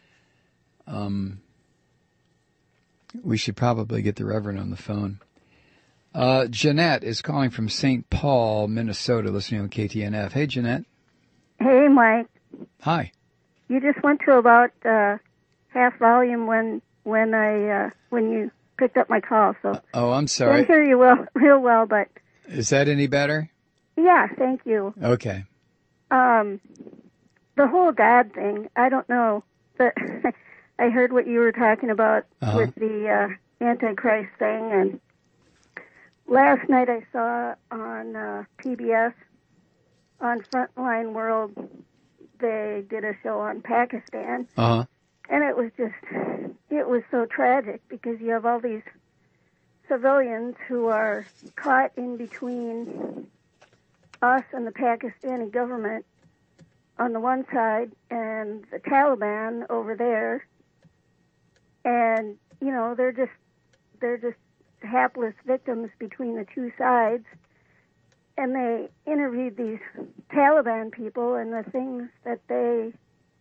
we should probably get the Reverend on the phone. Jeanette is calling from St. Paul, Minnesota, listening on KTNF. Hey, Jeanette. Hey, Mike. Hi. You just went to about half volume when you picked up my call. So. Oh, I'm sorry. I hear you real well, but. Is that any better? Yeah, thank you. Okay. The whole God thing, I don't know. But I heard what you were talking about with the Antichrist thing, and last night I saw on PBS, on Frontline World, they did a show on Pakistan. Uh-huh. And it was so tragic because you have all these civilians who are caught in between us and the Pakistani government on the one side and the Taliban over there. And, you know, they're just hapless victims between the two sides. And they interviewed these Taliban people, and the things that they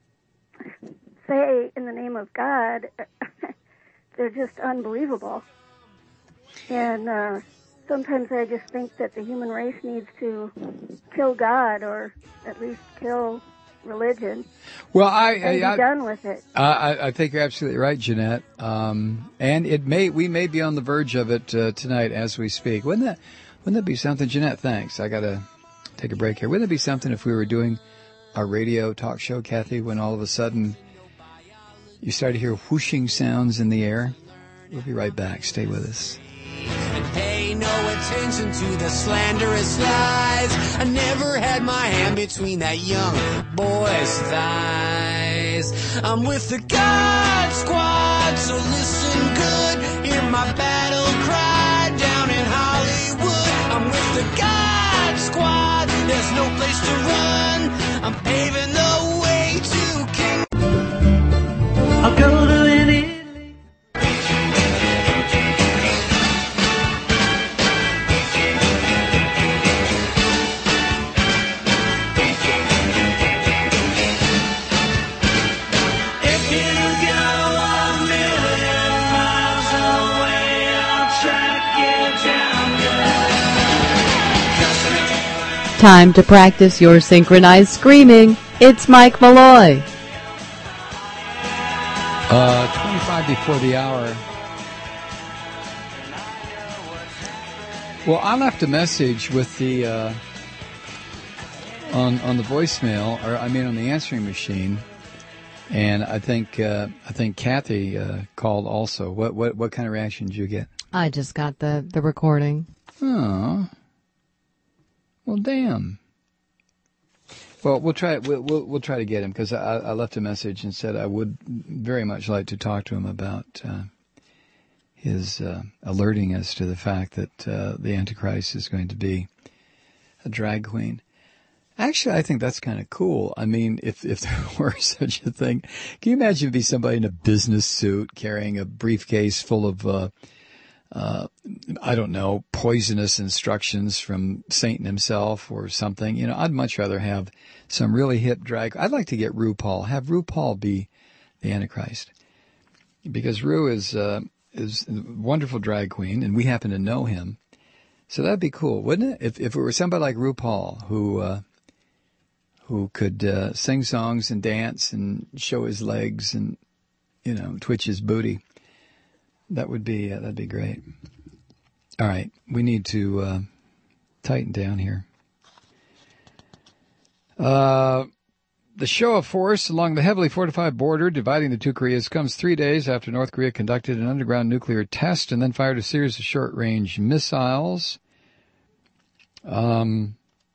say in the name of God, they're just unbelievable. And sometimes I just think that the human race needs to kill God, or at least kill religion. Well, be done with it. I think you're absolutely right, Jeanette. And we may be on the verge of it tonight as we speak. Wouldn't that be something, Jeanette? Thanks. I gotta take a break here. Wouldn't it be something if we were doing our radio talk show, Kathy, when all of a sudden you start to hear whooshing sounds in the air? We'll be right back. Stay with us. And pay no attention to the slanderous lies. I never had my hand between that young boy's thighs. I'm with the God Squad, so listen good. Hear my battle cry down in Hollywood. I'm with the God Squad, there's no place to run. I'm paving the way to King. I'll go Time to practice your synchronized screaming. It's Mike Malloy. 25 before the hour. Well, I left a message with the on the voicemail, or I mean on the answering machine, and I think Kathy called also. What kind of reaction did you get? I just got the recording. Oh, well, damn. Well, we'll try. We'll try to get him, because I left a message and said I would very much like to talk to him about his alerting us to the fact that the Antichrist is going to be a drag queen. Actually, I think that's kind of cool. I mean, if there were such a thing, can you imagine if be somebody in a business suit carrying a briefcase full of I don't know, poisonous instructions from Satan himself or something? You know, I'd much rather have some really hip drag. I'd like to get RuPaul. Have RuPaul be the Antichrist, because Ru is a wonderful drag queen, and we happen to know him. So that'd be cool, wouldn't it? If it were somebody like RuPaul who could sing songs and dance and show his legs and, you know, twitch his booty. That'd be great. All right, we need to tighten down here. The show of force along the heavily fortified border dividing the two Koreas comes 3 days after North Korea conducted an underground nuclear test and then fired a series of short-range missiles. On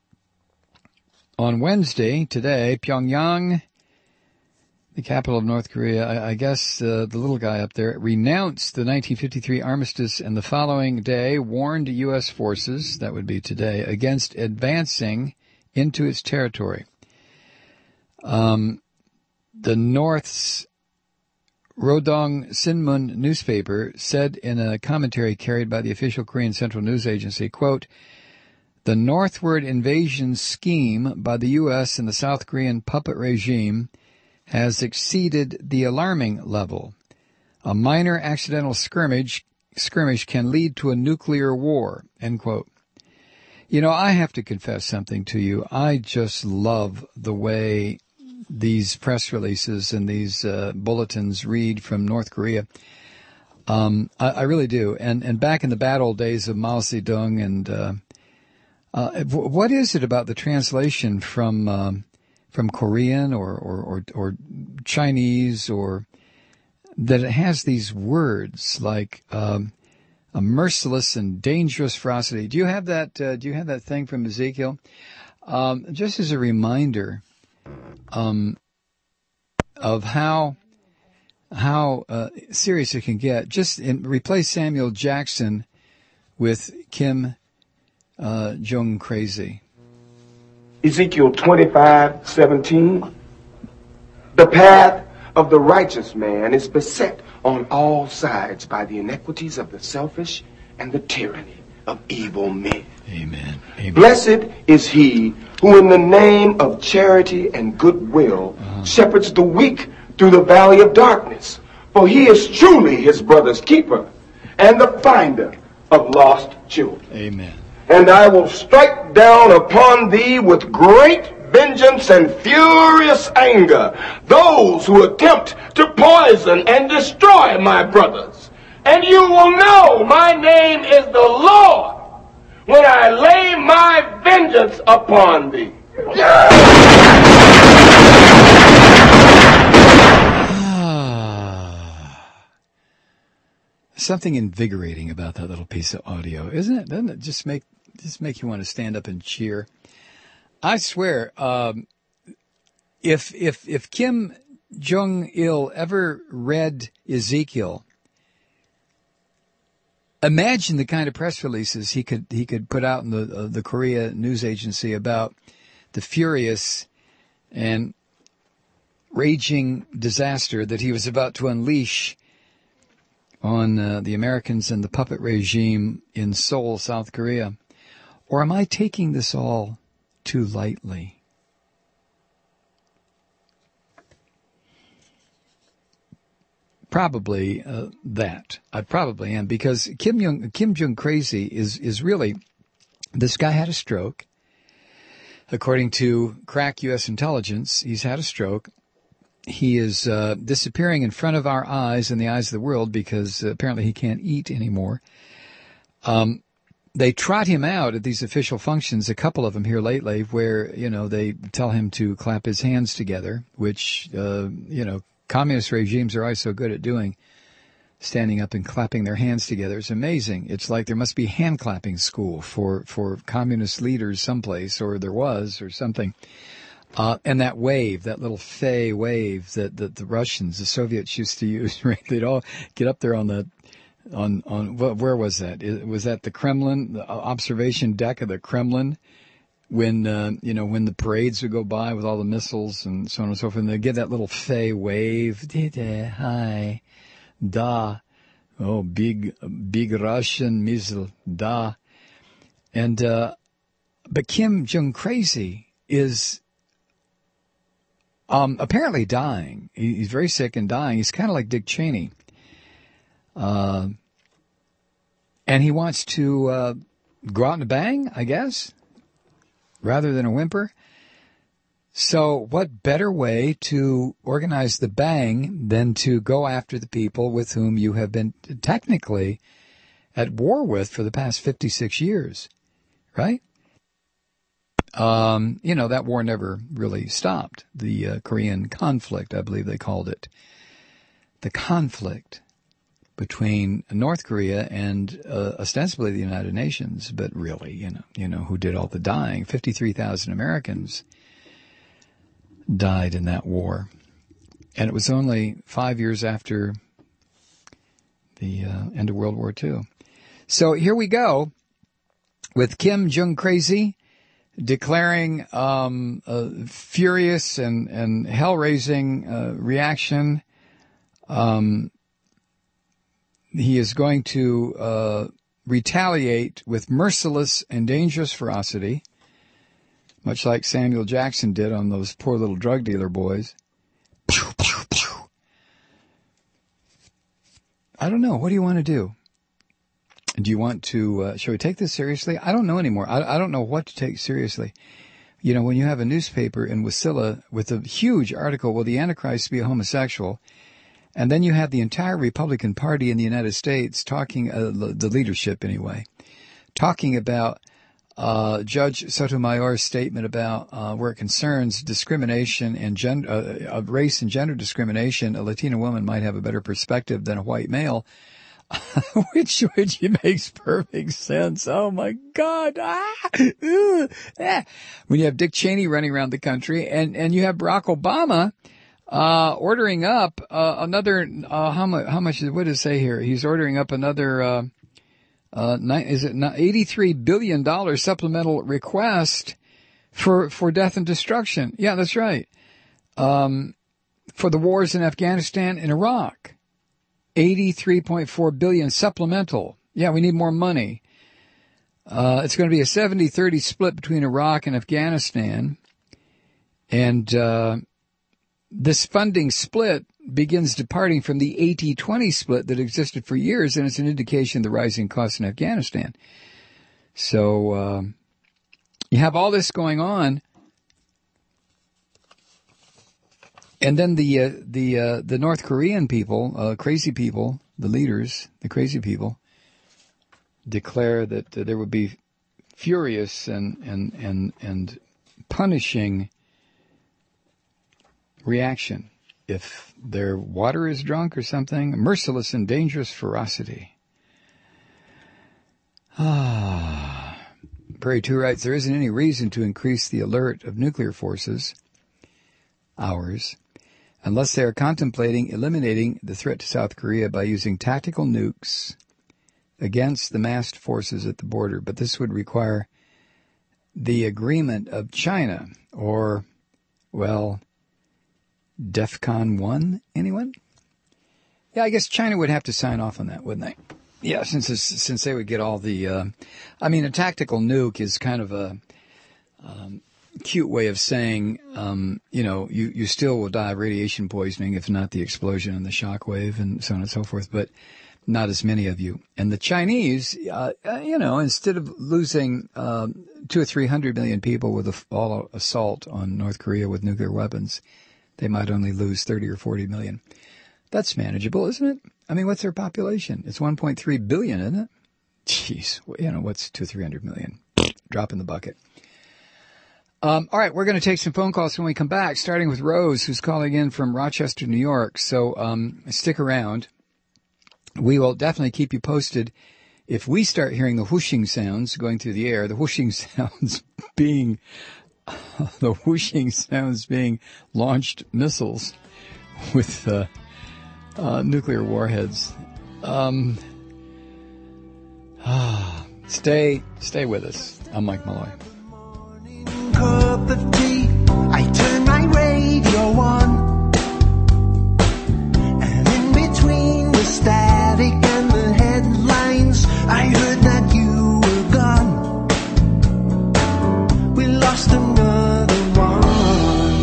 Wednesday, today, Pyongyang, the capital of North Korea, I guess the little guy up there, renounced the 1953 armistice, and the following day warned U.S. forces, that would be today, against advancing into its territory. The North's Rodong Sinmun newspaper said in a commentary carried by the official Korean Central News Agency, quote, "The northward invasion scheme by the U.S. and the South Korean puppet regime has exceeded the alarming level. A minor accidental skirmish can lead to a nuclear war," end quote. You know, I have to confess something to you. I just love the way these press releases and these bulletins read from North Korea. I really do. And back in the bad old days of Mao Zedong, and what is it about the translation from Korean or Chinese, or that it has these words like a merciless and dangerous ferocity? Do you have that? Do you have that thing from Ezekiel? Just as a reminder of how serious it can get. Just replace Samuel Jackson with Kim Jong Crazy. Ezekiel 25:17. The path of the righteous man is beset on all sides by the iniquities of the selfish and the tyranny of evil men. Amen. Amen. Blessed is he who in the name of charity and goodwill shepherds the weak through the valley of darkness, for he is truly his brother's keeper and the finder of lost children. Amen. And I will strike down upon thee with great vengeance and furious anger those who attempt to poison and destroy my brothers. And you will know my name is the Lord when I lay my vengeance upon thee. Something invigorating about that little piece of audio, isn't it? Doesn't it just make you want to stand up and cheer? I swear, if Kim Jong-il ever read Ezekiel, imagine the kind of press releases he could put out in the Korea news agency about the furious and raging disaster that he was about to unleash on the Americans and the puppet regime in Seoul, South Korea. Or am I taking this all too lightly? Probably that. I probably am, because Kim Jong Crazy is really, this guy had a stroke. According to crack U.S. intelligence, he's had a stroke. He is disappearing in front of our eyes and the eyes of the world because apparently he can't eat anymore. They trot him out at these official functions, a couple of them here lately, where, they tell him to clap his hands together, which, communist regimes are always so good at doing, standing up and clapping their hands together. It's amazing. It's like there must be hand clapping school for communist leaders someplace, or there was, or something. And that wave, that little fey wave that the Russians, the Soviets used to use, right? They'd all get up there on where was that? Was that the Kremlin, the observation deck of the Kremlin? When the parades would go by with all the missiles and so on and so forth, and they'd get that little fey wave. Hi. Da. Oh, big Russian missile. Da. And, but Kim Jong Crazy is, apparently dying. He's very sick and dying. He's kind of like Dick Cheney. And he wants to go out and bang, I guess, rather than a whimper. So what better way to organize the bang than to go after the people with whom you have been technically at war with for the past 56 years, right? That war never really stopped. The Korean conflict, I believe they called it. The conflict between North Korea and ostensibly the United Nations, but really, who did all the dying. 53,000 Americans died in that war. And it was only 5 years after the end of World War II. So here we go with Kim Jong Crazy declaring a furious and hell-raising reaction. He is going to retaliate with merciless and dangerous ferocity, much like Samuel Jackson did on those poor little drug dealer boys. Pew, pew, pew. I don't know. What do you want to do? Do you want to, shall we take this seriously? I don't know anymore. I don't know what to take seriously. When you have a newspaper in Wasilla with a huge article, will the Antichrist be a homosexual? And then you have the entire Republican Party in the United States talking, the leadership anyway, talking about Judge Sotomayor's statement about where it concerns discrimination and race and gender discrimination, a Latina woman might have a better perspective than a white male, which makes perfect sense. Oh my God! When you have Dick Cheney running around the country, and you have Barack Obama ordering up another how much? What does it say here? He's ordering up another. Is it not $83 billion supplemental request for death and destruction? Yeah, that's right. For the wars in Afghanistan and Iraq, $83.4 billion supplemental. Yeah, we need more money. It's going to be a 70-30 split between Iraq and Afghanistan. And, this funding split begins departing from the 80-20 split that existed for years, and it's an indication of the rising costs in Afghanistan. So you have all this going on, and then the North Korean people, crazy people, the leaders, the crazy people, declare that there would be furious and punishing reaction if their water is drunk or something. Merciless and dangerous ferocity. Prairie 2 writes, there isn't any reason to increase the alert of nuclear forces, ours, unless they are contemplating eliminating the threat to South Korea by using tactical nukes against the massed forces at the border. But this would require the agreement of China or, well, DEFCON 1, anyone? Yeah, I guess China would have to sign off on that, wouldn't they? Yeah, since they would get all the, a tactical nuke is kind of a cute way of saying, you still will die of radiation poisoning, if not the explosion and the shock wave and so on and so forth. But not as many of you. And the Chinese, instead of losing 200 or 300 million people with a all assault on North Korea with nuclear weapons, they might only lose 30 or 40 million. That's manageable, isn't it? I mean, what's their population? It's 1.3 billion, isn't it? Jeez, what's 200 or 300 million? Drop in the bucket. All right, we're going to take some phone calls when we come back, starting with Rose, who's calling in from Rochester, New York. So stick around. We will definitely keep you posted if we start hearing the whooshing sounds going through the air, the whooshing sounds being launched missiles with nuclear warheads. Stay with us. I'm Mike Malloy. Cup of tea, I turn my radio on, and in between the static and the headlines, I heard that you were gone. We lost another one.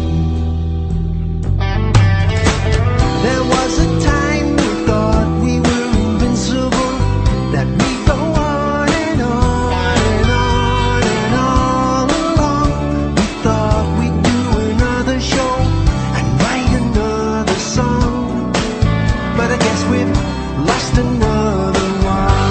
There was a time we thought we were invincible, that we go on and on and on and all along. We thought we'd do another show and write another song, but I guess we've lost another one.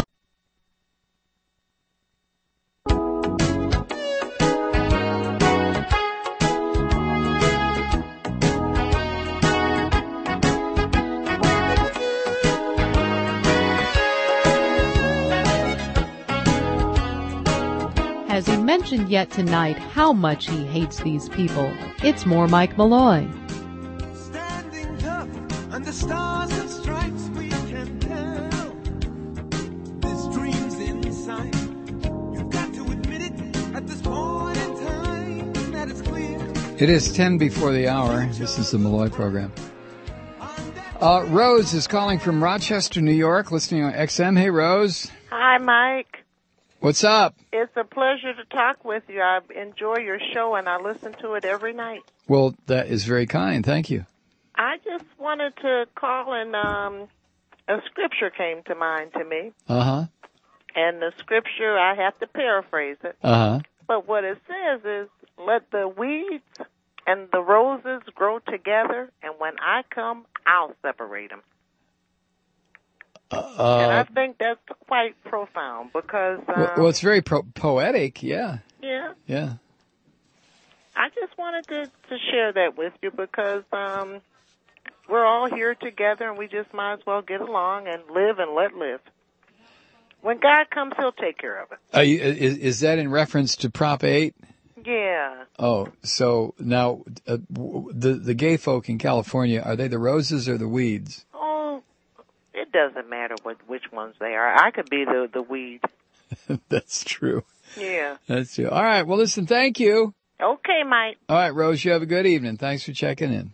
Has he mentioned yet tonight how much he hates these people? It's more Mike Malloy. Standing tough under stars and stripes, we can tell this dream's inside. You've got to admit it at this point in time that it's clear. It is 10 before the hour. This is the Malloy program. Rose is calling from Rochester, New York, listening on XM. Hey, Rose. Hi, Mike. What's up? It's a pleasure to talk with you. I enjoy your show, and I listen to it every night. Well, that is very kind. Thank you. I just wanted to call, and a scripture came to mind to me. Uh-huh. And the scripture, I have to paraphrase it. Uh-huh. But what it says is, let the weeds and the roses grow together, and when I come, I'll separate them. And I think that's quite profound because... well, it's very poetic, yeah. Yeah. Yeah. I just wanted to share that with you because we're all here together and we just might as well get along and live and let live. When God comes, he'll take care of it. Is that in reference to Prop 8? Yeah. Oh, so now the gay folk in California, are they the roses or the weeds? Oh, it doesn't matter which ones they are. I could be the weed. That's true. Yeah. That's true. All right. Well, listen, thank you. Okay, Mike. All right, Rose, you have a good evening. Thanks for checking in.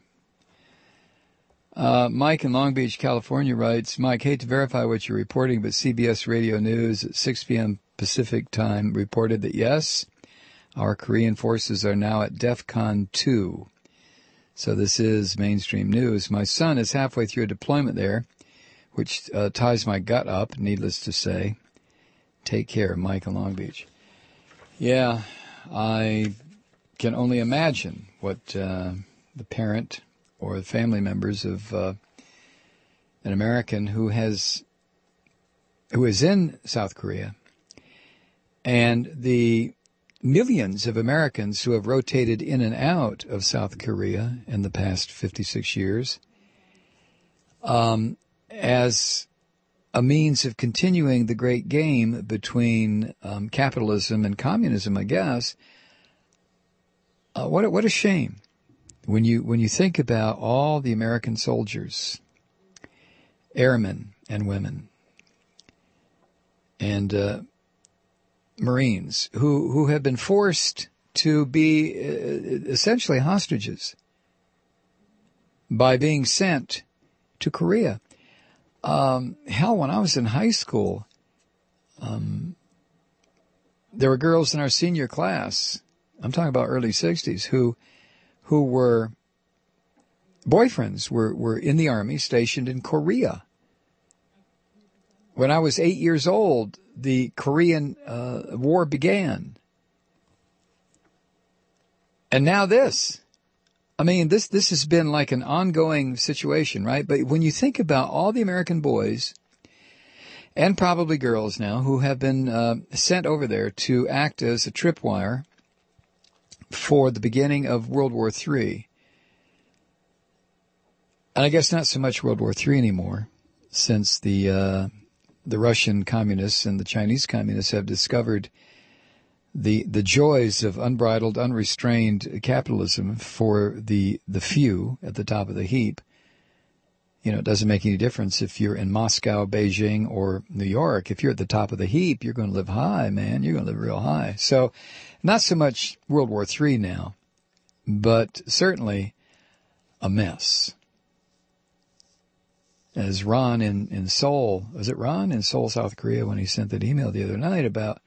Mike in Long Beach, California writes, Mike, hate to verify what you're reporting, but CBS Radio News at 6 p.m. Pacific time reported that, yes, our Korean forces are now at DEFCON 2. So this is mainstream news. My son is halfway through a deployment there, which ties my gut up, needless to say. Take care, Mike in Long Beach. Yeah, I can only imagine what the parent or the family members of an American who is in South Korea, and the millions of Americans who have rotated in and out of South Korea in the past 56 years, as a means of continuing the great game between capitalism and communism, I guess. What a shame when you think about all the American soldiers, airmen and women, and Marines who have been forced to be essentially hostages by being sent to Korea. Hell, when I was in high school, there were girls in our senior class, I'm talking about early 60s, who were boyfriends, were in the Army stationed in Korea. When I was 8 years old, the Korean War began. And now this. I mean, this has been like an ongoing situation, right? But when you think about all the American boys and probably girls now who have been sent over there to act as a tripwire for the beginning of World War III, and I guess not so much World War III anymore, since the Russian communists and the Chinese communists have discovered the joys of unbridled, unrestrained capitalism for the few at the top of the heap. You know, it doesn't make any difference if you're in Moscow, Beijing, or New York. If you're at the top of the heap, you're going to live high, man. You're going to live real high. So not so much World War III now, but certainly a mess. As Ron in Seoul, was it Ron in Seoul, South Korea, when he sent that email the other night about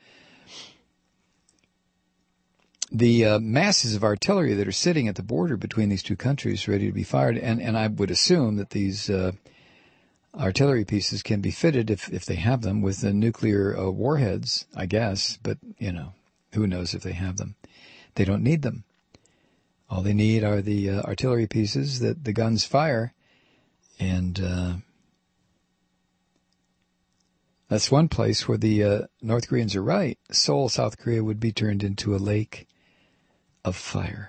the masses of artillery that are sitting at the border between these two countries ready to be fired. And I would assume that these artillery pieces can be fitted, if they have them, with the nuclear warheads, I guess. But, you know, who knows if they have them. They don't need them. All they need are the artillery pieces that the guns fire. And that's one place where the North Koreans are right. Seoul, South Korea would be turned into a lake of fire.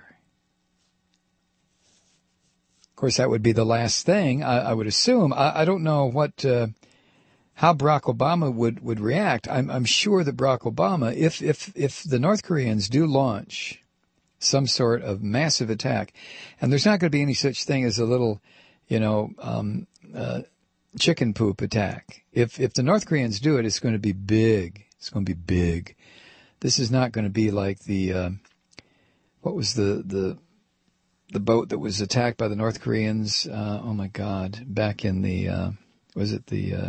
Of course, that would be the last thing, I would assume. I don't know how Barack Obama would react. I'm sure that Barack Obama, if the North Koreans do launch some sort of massive attack, and there's not going to be any such thing as a little, chicken poop attack. If the North Koreans do it, it's going to be big. It's going to be big. This is not going to be like what was the boat that was attacked by the North Koreans? Oh my God! Back in the was it the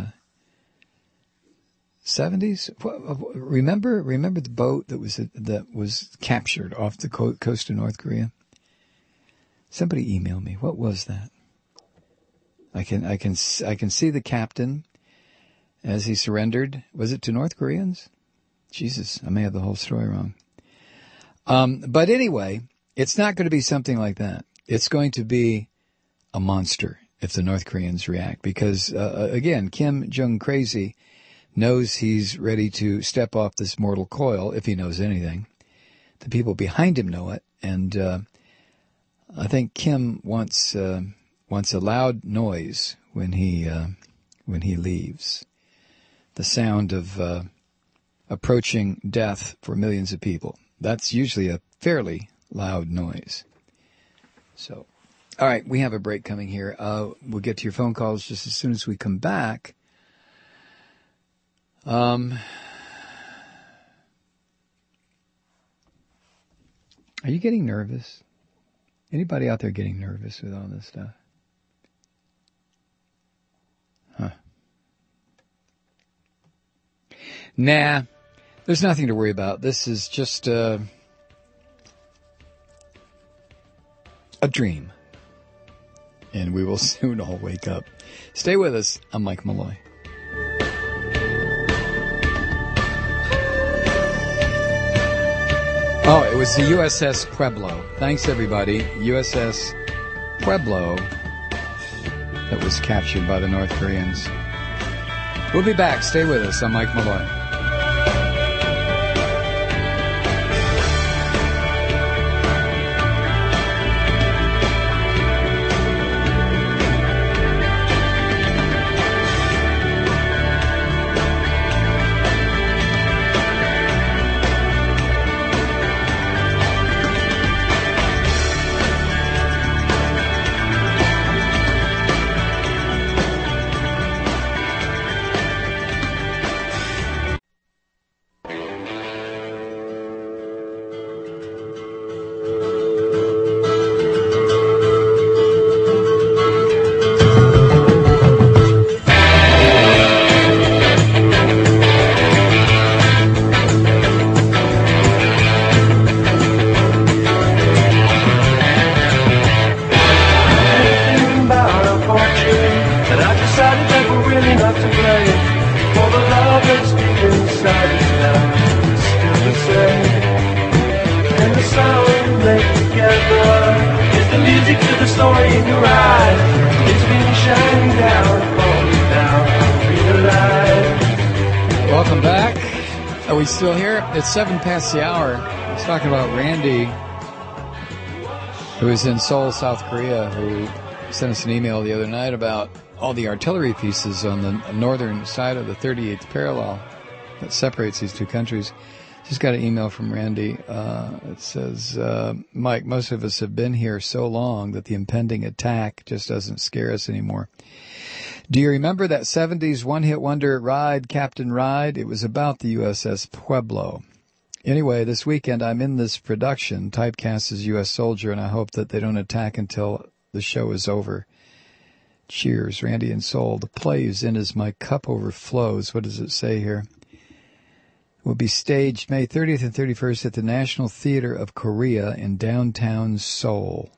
70s? Remember the boat that was captured off the coast of North Korea? Somebody email me. What was that? I can see the captain as he surrendered. Was it to North Koreans? Jesus, I may have the whole story wrong. But anyway, it's not going to be something like that. It's going to be a monster if the North Koreans react, because again, Kim Jong Crazy knows he's ready to step off this mortal coil, if he knows anything. The people behind him know it, and I think Kim wants a loud noise when he leaves. The sound of approaching death for millions of people. That's usually a fairly loud noise. So, all right, we have a break coming here. We'll get to your phone calls just as soon as we come back. Are you getting nervous? Anybody out there getting nervous with all this stuff? Huh. Nah, there's nothing to worry about. This is just a dream. And we will soon all wake up. Stay with us. I'm Mike Malloy. Oh, it was the USS Pueblo. Thanks, everybody. USS Pueblo that was captured by the North Koreans. We'll be back. Stay with us. I'm Mike Malloy. ride. It's been shining down upon me now. Feel alive. Welcome back. Are we still here? It's 7 past the hour. I was talking about Randy, who is in Seoul, South Korea, who sent us an email the other night about all the artillery pieces on the northern side of the 38th parallel that separates these two countries. Just got an email from Randy. It says, Mike, most of us have been here so long that the impending attack just doesn't scare us anymore. Do you remember that 70s one-hit wonder ride, Captain Ride? It was about the USS Pueblo. Anyway, this weekend I'm in this production, typecast as U.S. soldier, and I hope that they don't attack until the show is over. Cheers, Randy and Soul. The play is in as my cup overflows. What does it say here? Will be staged May 30th and 31st at the National Theater of Korea in downtown Seoul.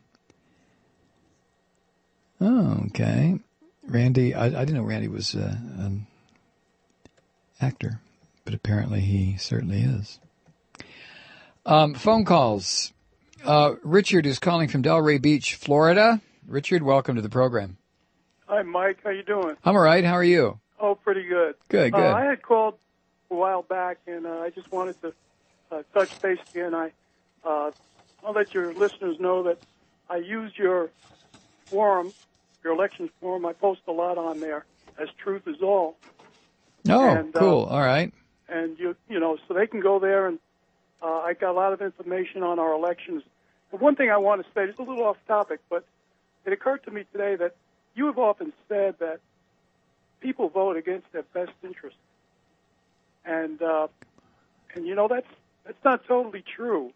Oh, okay. Randy, I didn't know Randy was an actor, but apparently he certainly is. Phone calls. Richard is calling from Delray Beach, Florida. Richard, welcome to the program. Hi, Mike. How you doing? I'm all right. How are you? Oh, pretty good. Good, good. I had called a while back, and I just wanted to touch base again. I'll let your listeners know that I use your forum, your elections forum. I post a lot on there, as Truth Is All. Oh, and, cool. All right. And, you know, so they can go there, and I got a lot of information on our elections. But one thing I want to say, it's a little off topic, but it occurred to me today that you have often said that people vote against their best interest. And you know, that's not totally true.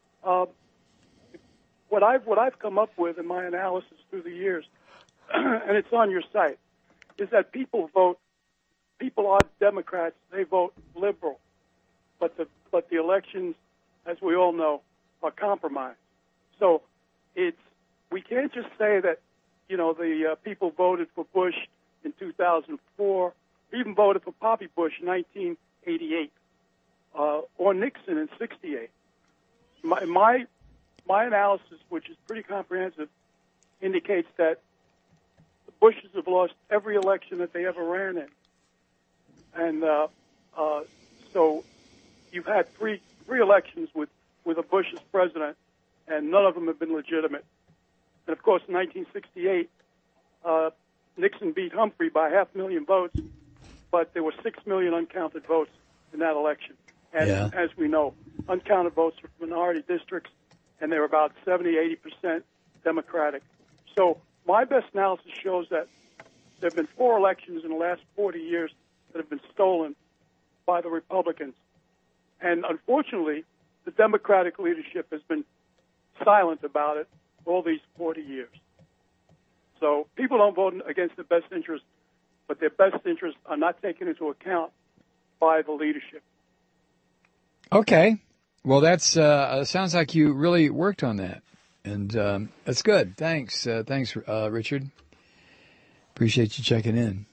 What I've come up with in my analysis through the years, and it's on your site, is that people are Democrats, they vote liberal. But the elections, as we all know, are compromised. So we can't just say that, you know, the people voted for Bush in 2004, even voted for Poppy Bush in 1988, or Nixon in 68. My analysis, which is pretty comprehensive, indicates that the Bushes have lost every election that they ever ran in. And so you've had three elections with a Bush as president, and none of them have been legitimate. And, of course, in 1968, Nixon beat Humphrey by 500,000 votes, but there were 6 million uncounted votes in that election. And as we know, uncounted votes are minority districts, and they're about 70-80% Democratic. So my best analysis shows that there have been 4 elections in the last 40 years that have been stolen by the Republicans. And unfortunately, the Democratic leadership has been silent about it all these 40 years. So people don't vote against their best interests, but their best interests are not taken into account by the leadership. Okay. Well, that's sounds like you really worked on that, and that's good. Thanks, Richard. Appreciate you checking in.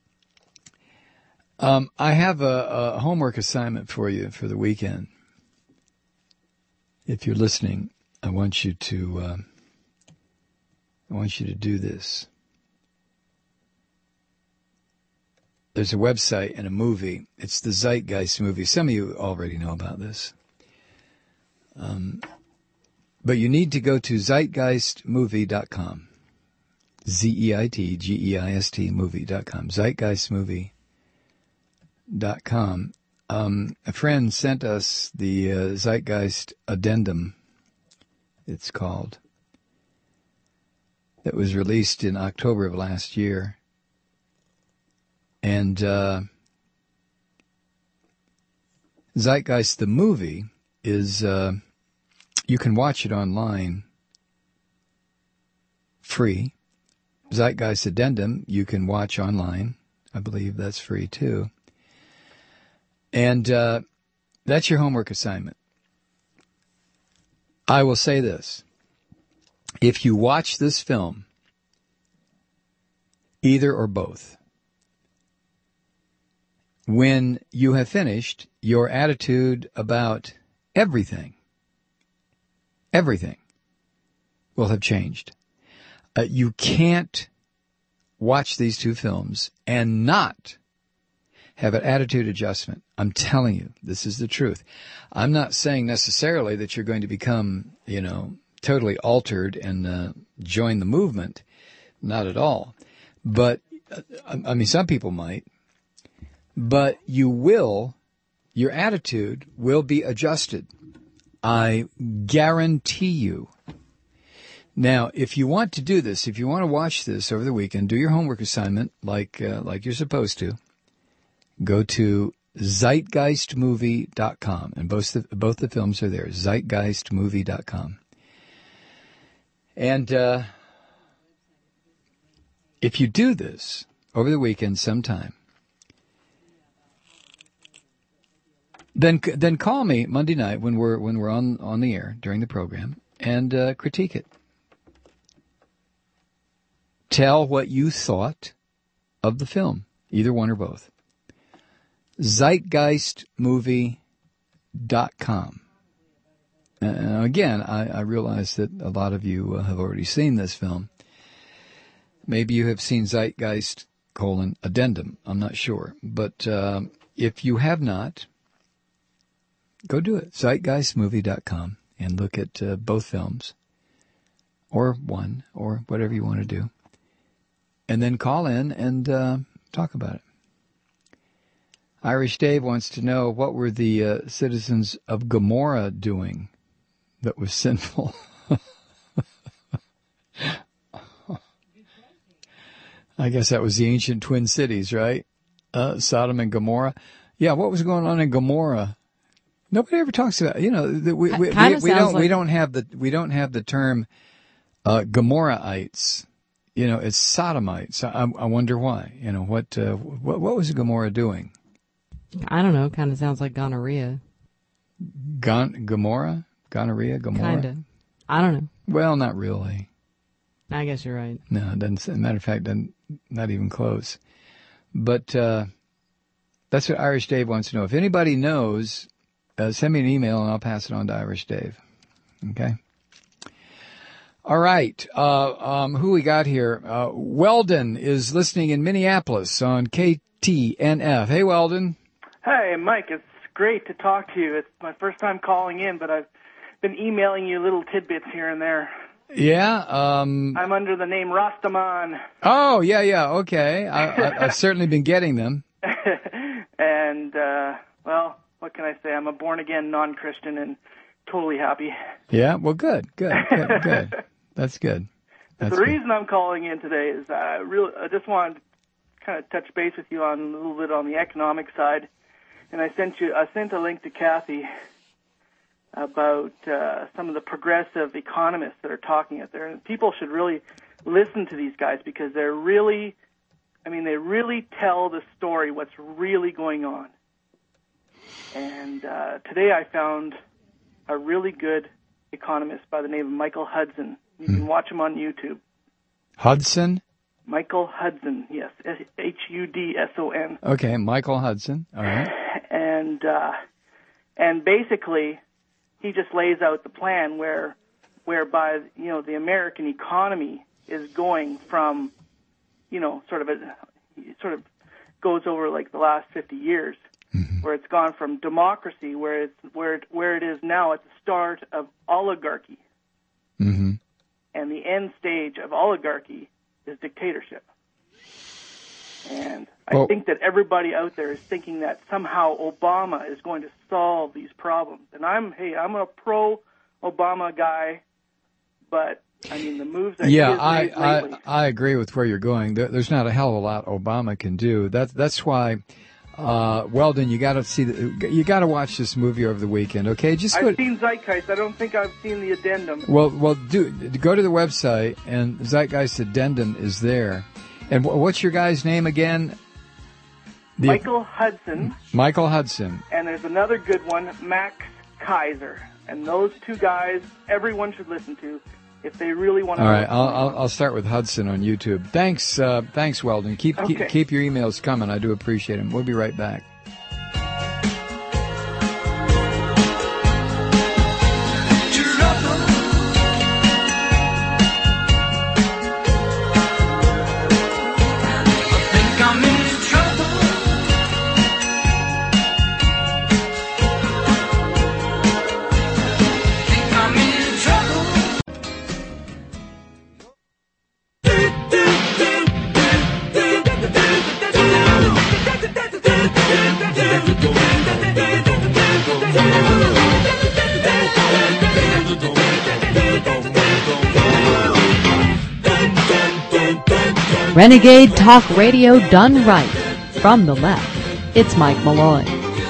I have a homework assignment for you for the weekend. If you're listening, I want you to do this. There's a website and a movie. It's the Zeitgeist movie. Some of you already know about this. But you need to go to zeitgeistmovie.com. ZEITGEIST movie.com. Zeitgeistmovie.com. A friend sent us the Zeitgeist Addendum, it's called, that was released in October of last year. And Zeitgeist the movie is, you can watch it online free. Zeitgeist Addendum you can watch online. I believe that's free too. And that's your homework assignment. I will say this. If you watch this film, either or both, when you have finished, your attitude about everything will have changed. You can't watch these two films and not have an attitude adjustment. I'm telling you, this is the truth. I'm not saying necessarily that you're going to become, totally altered and join the movement. Not at all. But, some people might. But your attitude will be adjusted. I guarantee you. Now, if you want to do this, if you want to watch this over the weekend, do your homework assignment like you're supposed to. Go to zeitgeistmovie.com, and both the films are there, zeitgeistmovie.com. And if you do this over the weekend sometime, then call me Monday night when we're on the air during the program and critique it. Tell what you thought of the film, either one or both. Zeitgeistmovie.com. Again, I realize that a lot of you have already seen this film. Maybe you have seen Zeitgeist, addendum. I'm not sure. But if you have not, go do it. Zeitgeistmovie.com and look at both films. Or one, or whatever you want to do. And then call in and talk about it. Irish Dave wants to know, what were the citizens of Gomorrah doing that was sinful? I guess that was the ancient Twin Cities, right? Sodom and Gomorrah. Yeah, what was going on in Gomorrah? Nobody ever talks about. We don't have the term Gomorrahites. It's Sodomites. I wonder why. What was Gomorrah doing? I don't know. Kind of sounds like gonorrhea. Gomorrah? Gonorrhea? Gomorrah? Kind of. I don't know. Well, not really. I guess you're right. No, it doesn't. As a matter of fact, not even close. But that's what Irish Dave wants to know. If anybody knows, send me an email and I'll pass it on to Irish Dave. Okay? All right. Who we got here? Weldon is listening in Minneapolis on KTNF. Hey, Weldon. Hey, Mike. It's great to talk to you. It's my first time calling in, but I've been emailing you little tidbits here and there. Yeah. I'm under the name Rastaman. Oh, yeah. Okay. I've certainly been getting them. And, well, what can I say? I'm a born-again non-Christian and totally happy. Yeah, well, good. That's good. The reason I'm calling in today is I just wanted to kind of touch base with you on a little bit on the economic side. And I sent a link to Kathy about some of the progressive economists that are talking out there. And people should really listen to these guys because they really tell the story, what's really going on. And today I found a really good economist by the name of Michael Hudson. You can watch him on YouTube. Hudson? Michael Hudson, yes, Hudson. Okay, Michael Hudson. All right. And basically, he just lays out the plan whereby the American economy is going from sort of goes over like the last 50 years, where it's gone from democracy, where it is now at the start of oligarchy, and the end stage of oligarchy is dictatorship. And I think that everybody out there is thinking that somehow Obama is going to solve these problems. And I'm a pro-Obama guy, but the moves that he has made lately. I agree with where you're going. There's not a hell of a lot Obama can do. That's why, Weldon, you got to watch this movie over the weekend. Okay, I've seen Zeitgeist. I don't think I've seen the addendum. Well, go to the website, and Zeitgeist addendum is there. And what's your guy's name again? Michael Hudson. Michael Hudson. And there's another good one, Max Kaiser. And those two guys, everyone should listen to if they really want to. All right, I'll start with Hudson on YouTube. Thanks, Weldon. Keep your emails coming. I do appreciate them. We'll be right back. Renegade Talk Radio done right. From the left, it's Mike Malloy.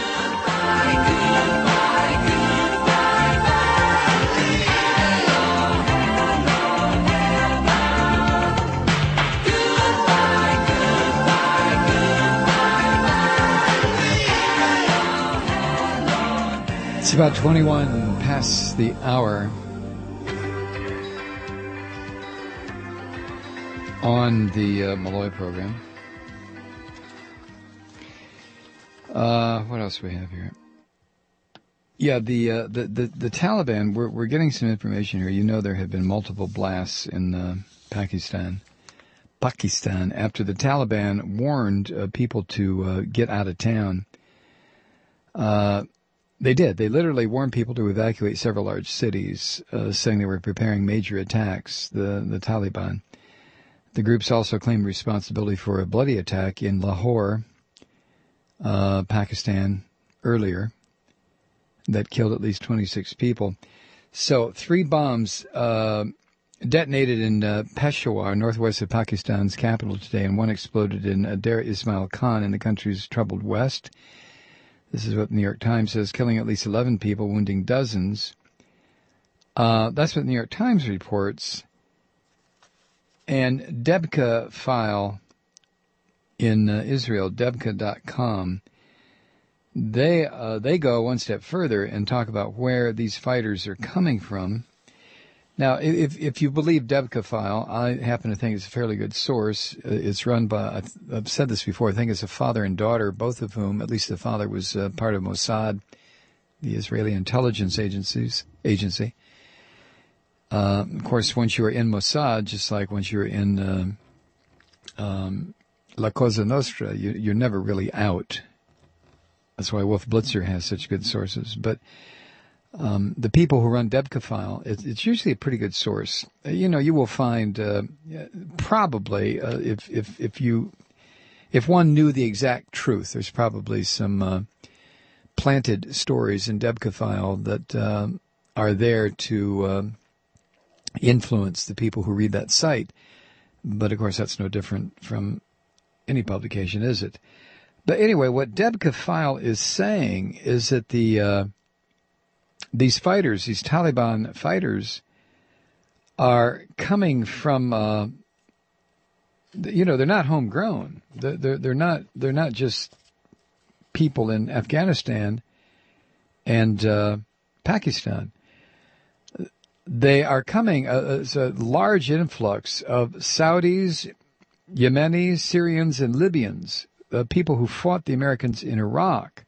It's about 21 past the hour on the Malloy program. What else do we have here? Yeah, the Taliban. We're getting some information here. You know, there have been multiple blasts in Pakistan after the Taliban warned people to get out of town. They did. They literally warned people to evacuate several large cities, saying they were preparing major attacks, the Taliban. The groups also claimed responsibility for a bloody attack in Lahore, Pakistan, earlier that killed at least 26 people. So 3 bombs detonated in Peshawar, northwest of Pakistan's capital today, and one exploded in Dar Ismail Khan in the country's troubled west. This is what the New York Times says, killing at least 11 people, wounding dozens. That's what the New York Times reports. And Debka file in Israel, Debka.com, they go one step further and talk about where these fighters are coming from. Now, if you believe Debka file, I happen to think it's a fairly good source. It's run by, I've said this before, I think it's a father and daughter, both of whom, at least the father was part of Mossad, the Israeli intelligence agency. Of course, once you are in Mossad, just like once you're in La Cosa Nostra, you're never really out. That's why Wolf Blitzer has such good sources. But the people who run Debka file, it's usually a pretty good source. You will find probably if one knew the exact truth, there's probably some planted stories in Debka file that are there to influence the people who read that site. But of course, that's no different from any publication, is it? But anyway, what Debka file is saying is that these fighters, these Taliban fighters, are coming from, they're not homegrown. They're not just people in Afghanistan and Pakistan. They are coming. It's a large influx of Saudis, Yemenis, Syrians, and Libyans, people who fought the Americans in Iraq.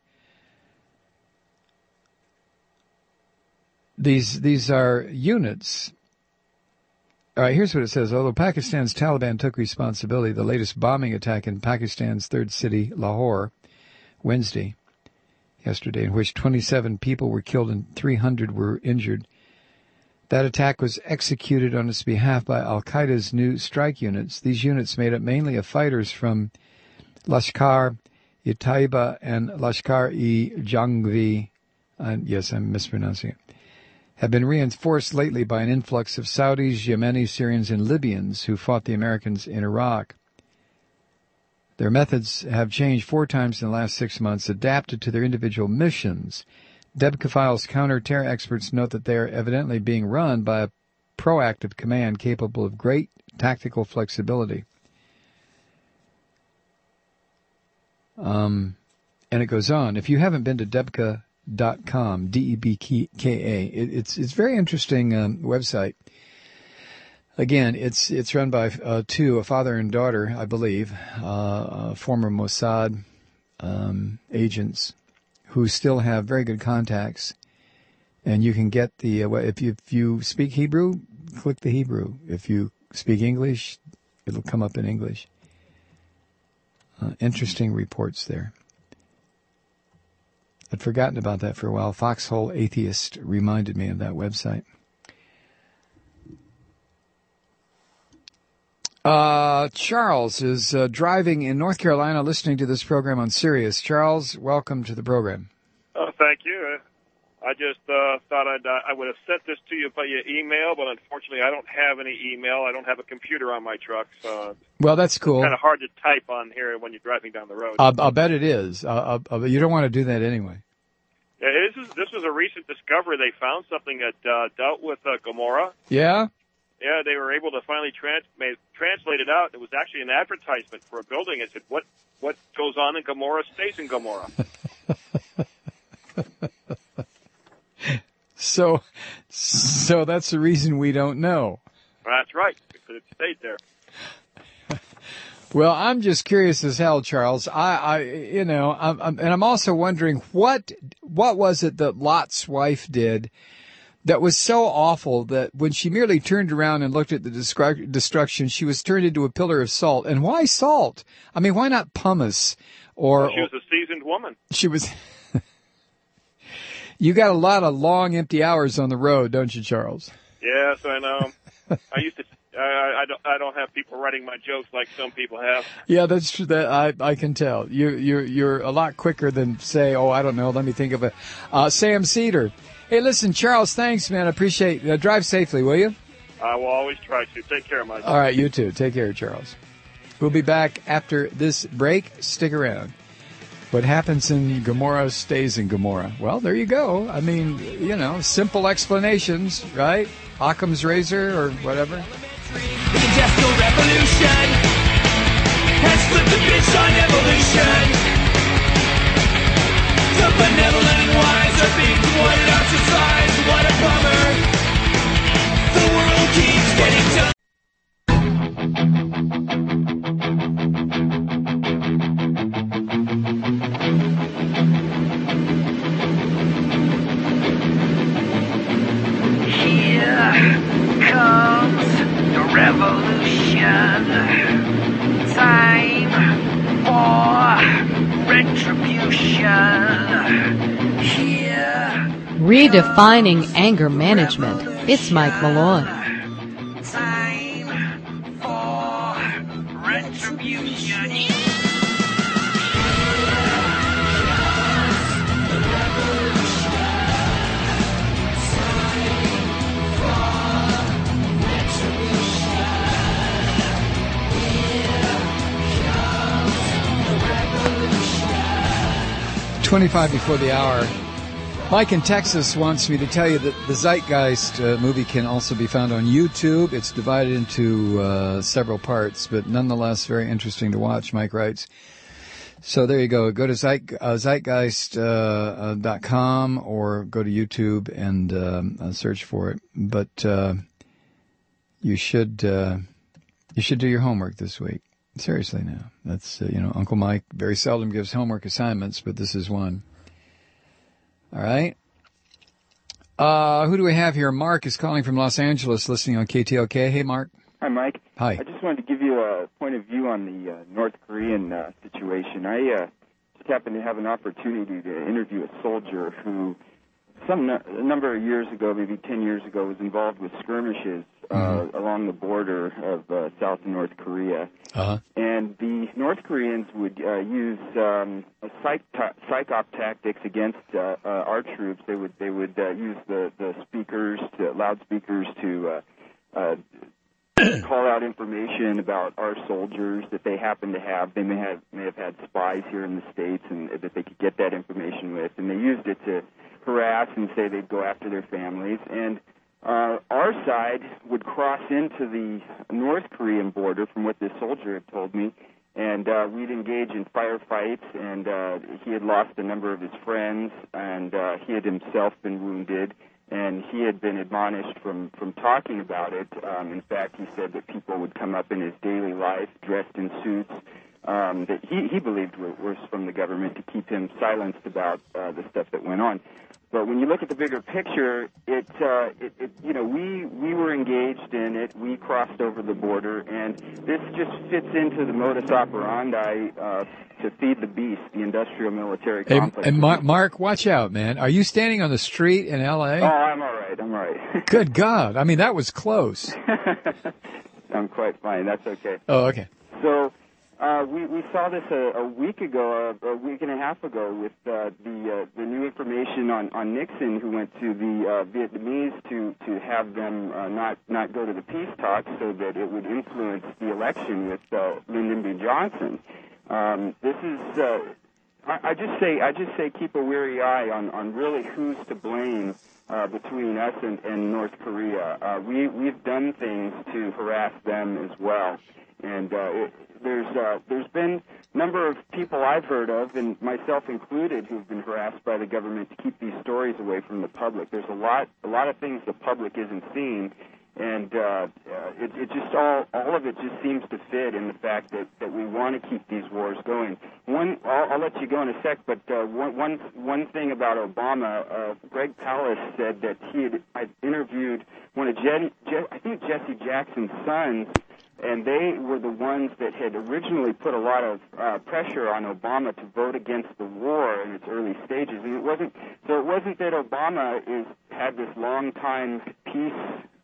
These are units. All right, here's what it says. Although Pakistan's Taliban took responsibility, the latest bombing attack in Pakistan's third city, Lahore, yesterday, in which 27 people were killed and 300 were injured. That attack was executed on its behalf by Al-Qaeda's new strike units. These units, made up mainly of fighters from Lashkar-e-Taiba and Lashkar-e-Jangvi, yes, I'm mispronouncing it, have been reinforced lately by an influx of Saudis, Yemenis, Syrians, and Libyans who fought the Americans in Iraq. Their methods have changed 4 times in the last 6 months, adapted to their individual missions. Debka file's counter-terror experts note that they are evidently being run by a proactive command capable of great tactical flexibility. And it goes on. If you haven't been to Debka.com, D-E-B-K-A, it's a very interesting website. Again, it's run by a father and daughter, I believe, former Mossad agents who still have very good contacts. And you can get the, if you speak Hebrew, click the Hebrew. If you speak English, it'll come up in English. Interesting reports there. I'd forgotten about that for a while. Foxhole Atheist reminded me of that website. Charles is driving in North Carolina listening to this program on Sirius. Charles, welcome to the program. Oh, thank you. I I just thought I would have sent this to you via email, but unfortunately I don't have any email. I don't have a computer on my truck, so Well, that's cool. it's kind of hard to type on here when you're driving down the road. I'll bet it is. You don't want to do that anyway. Yeah, this was a recent discovery. They found something that dealt with Gomorrah. Yeah? Yeah, they were able to finally translate it out. It was actually an advertisement for a building. It said, what goes on in Gomorrah stays in Gomorrah. So that's the reason we don't know. That's right, because it stayed there. Well, I'm just curious as hell, Charles. I'm also wondering what was it that Lot's wife did that was so awful that when she merely turned around and looked at the destruction, she was turned into a pillar of salt. And why salt? I mean, why not pumice? She was a seasoned woman. She was. You got a lot of long, empty hours on the road, don't you, Charles? Yes, I know. I don't have people writing my jokes like some people have. Yeah, that's true. That I can tell. You're a lot quicker than say, I don't know. Let me think of it. Sam Cedar. Hey, listen, Charles. Thanks, man. I appreciate it. Drive safely, will you? I will always try to. Take care, Mike. All right, you too. Take care, Charles. We'll be back after this break. Stick around. What happens in Gomorrah stays in Gomorrah. Well, there you go. I mean, simple explanations, right? Occam's razor or whatever. The industrial revolution has flipped the bitch on evolution. The benevolent wise are being thwarted ostracized. What a bummer. The world keeps getting done. Comes the revolution. Time for retribution. Here. Redefining anger management. It's Mike Malone. Time for retribution. 25 before the hour. Mike in Texas wants me to tell you that the Zeitgeist movie can also be found on YouTube. It's divided into several parts, but nonetheless very interesting to watch, Mike writes. So there you go. Go to zeitgeist.com or go to YouTube and search for it. But you should do your homework this week. Seriously now. That's, Uncle Mike very seldom gives homework assignments, but this is one. All right. Who do we have here? Mark is calling from Los Angeles, listening on KTLK. Hey, Mark. Hi, Mike. Hi. I just wanted to give you a point of view on the North Korean situation. I just happened to have an opportunity to interview a soldier who a number of years ago, maybe 10 years ago, was involved with skirmishes along the border of South and North Korea. Uh-huh. And the North Koreans would use psyop tactics against our troops. They would use the loudspeakers to call out information about our soldiers that they happen to have. They may have had spies here in the States and that they could get that information with, and they used it to harass and say they'd go after their families. And our side would cross into the North Korean border, from what this soldier had told me, and we'd engage in firefights, and he had lost a number of his friends, and he had himself been wounded, and he had been admonished from talking about it. In fact, he said that people would come up in his daily life dressed in suits that he believed were from the government to keep him silenced about the stuff that went on. But when you look at the bigger picture, we were engaged in it. We crossed over the border, and this just fits into the modus operandi to feed the beast, the industrial military complex. And Mark, watch out, man. Are you standing on the street in L.A.? Oh, I'm all right. Good God. I mean, that was close. I'm quite fine. That's okay. Oh, okay. So We saw this a week ago, a week and a half ago, with the new information on Nixon, who went to the Vietnamese to have them not go to the peace talks, so that it would influence the election with Lyndon B. Johnson. This is I just say keep a weary eye on really who's to blame between us and North Korea. We've done things to harass them as well, and there's been a number of people I've heard of, and myself included, who've been harassed by the government to keep these stories away from the public. There's a lot of things the public isn't seeing, and it just all of it just seems to fit in the fact that we want to keep these wars going. I'll let you go in a sec, but one thing about Obama, Greg Palast said that I interviewed one of I think Jesse Jackson's sons, and they were the ones that had originally put a lot of pressure on Obama to vote against the war in its early stages. And it wasn't that Obama had this long time peace,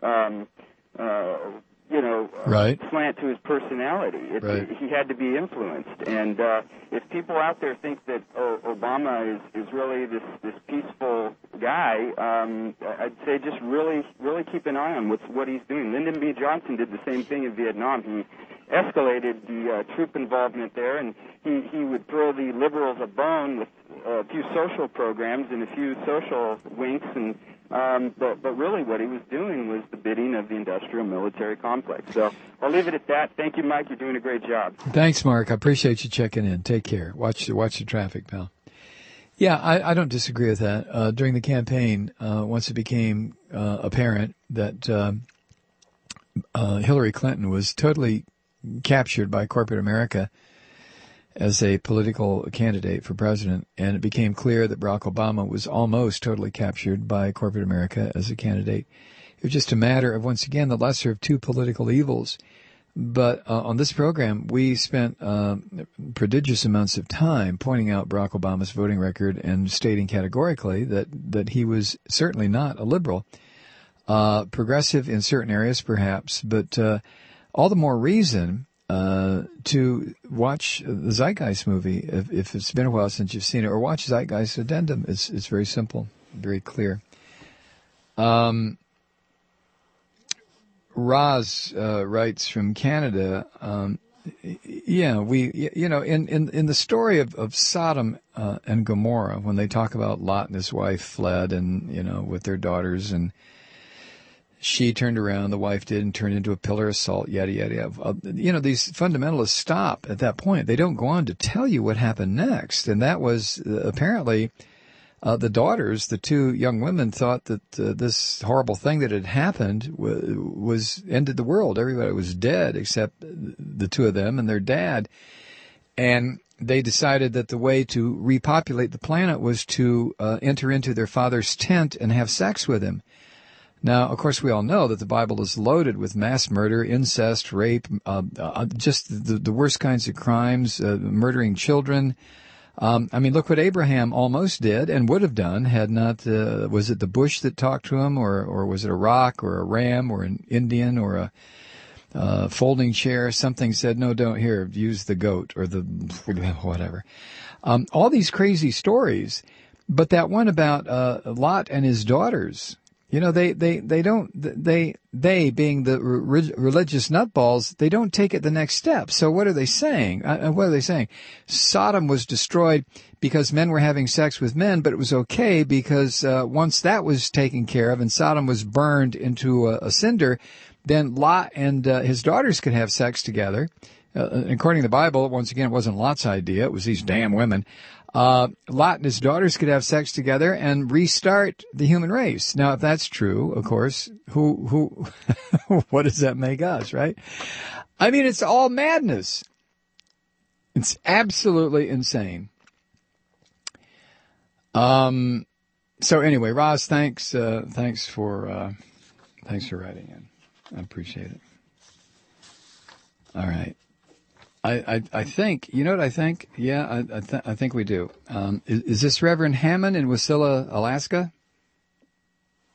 slant to his personality. He had to be influenced. And if people out there think that Obama is really this peaceful guy, I'd say just really keep an eye on what he's doing. Lyndon B. Johnson did the same thing in Vietnam. He escalated the troop involvement there, and he would throw the liberals a bone with a few social programs and a few social winks, and but really what he was doing was the bidding of the industrial military complex. So I'll leave it at that. Thank you, Mike. You're doing a great job. Thanks, Mark. I appreciate you checking in. Take care. Watch the traffic, pal. Yeah, I don't disagree with that. During the campaign, once it became apparent that Hillary Clinton was totally captured by corporate America as a political candidate for president, and it became clear that Barack Obama was almost totally captured by corporate America as a candidate. It was just a matter of, once again, the lesser of two political evils. But on this program, we spent prodigious amounts of time pointing out Barack Obama's voting record and stating categorically that he was certainly not a liberal. Progressive in certain areas, perhaps, but all the more reason to watch the Zeitgeist movie if it's been a while since you've seen it, or watch Zeitgeist Addendum. It's very simple, very clear. Roz writes from Canada. In the story of Sodom and Gomorrah, when they talk about Lot and his wife fled, and with their daughters, and she turned around, the wife did, and turned into a pillar of salt, yada, yada, yada. These fundamentalists stop at that point. They don't go on to tell you what happened next. And that was apparently the daughters, the two young women, thought that this horrible thing that had happened was ended the world. Everybody was dead except the two of them and their dad. And they decided that the way to repopulate the planet was to enter into their father's tent and have sex with him. Now, of course, we all know that the Bible is loaded with mass murder, incest, rape, just the worst kinds of crimes, murdering children. Look what Abraham almost did and would have done had not, was it the bush that talked to him, or was it a rock or a ram or an Indian or a folding chair? Something said, no, don't use the goat or the whatever. All these crazy stories, but that one about Lot and his daughters. They being the religious nutballs, they don't take it the next step. So what are they saying? What are they saying? Sodom was destroyed because men were having sex with men, but it was okay because once that was taken care of and Sodom was burned into a cinder, then Lot and his daughters could have sex together. According to the Bible, once again, it wasn't Lot's idea. It was these damn women. Lot and his daughters could have sex together and restart the human race. Now, if that's true, of course, who, what does that make us, right? It's all madness. It's absolutely insane. So anyway, Roz, thanks for writing in. I appreciate it. All right. I think, you know what I think? Yeah, I think we do. Is this Reverend Hammond in Wasilla, Alaska?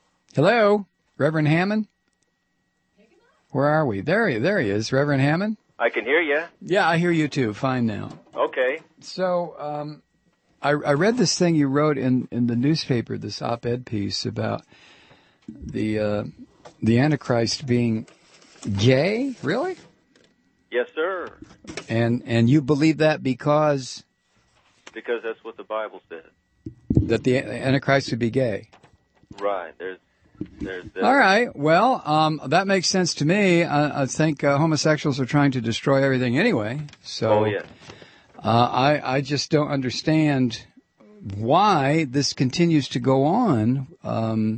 Hello? Reverend Hammond? Where are we? There he is, Reverend Hammond. I can hear you. Yeah, I hear you too. Fine now. Okay. So, I read this thing you wrote in the newspaper, this op-ed piece about the Antichrist being gay. Really? Yes, sir. And you believe that because that's what the Bible says. That the Antichrist would be gay. Right. There's All right. Well, that makes sense to me. I think homosexuals are trying to destroy everything anyway. So, yeah. I just don't understand why this continues to go on.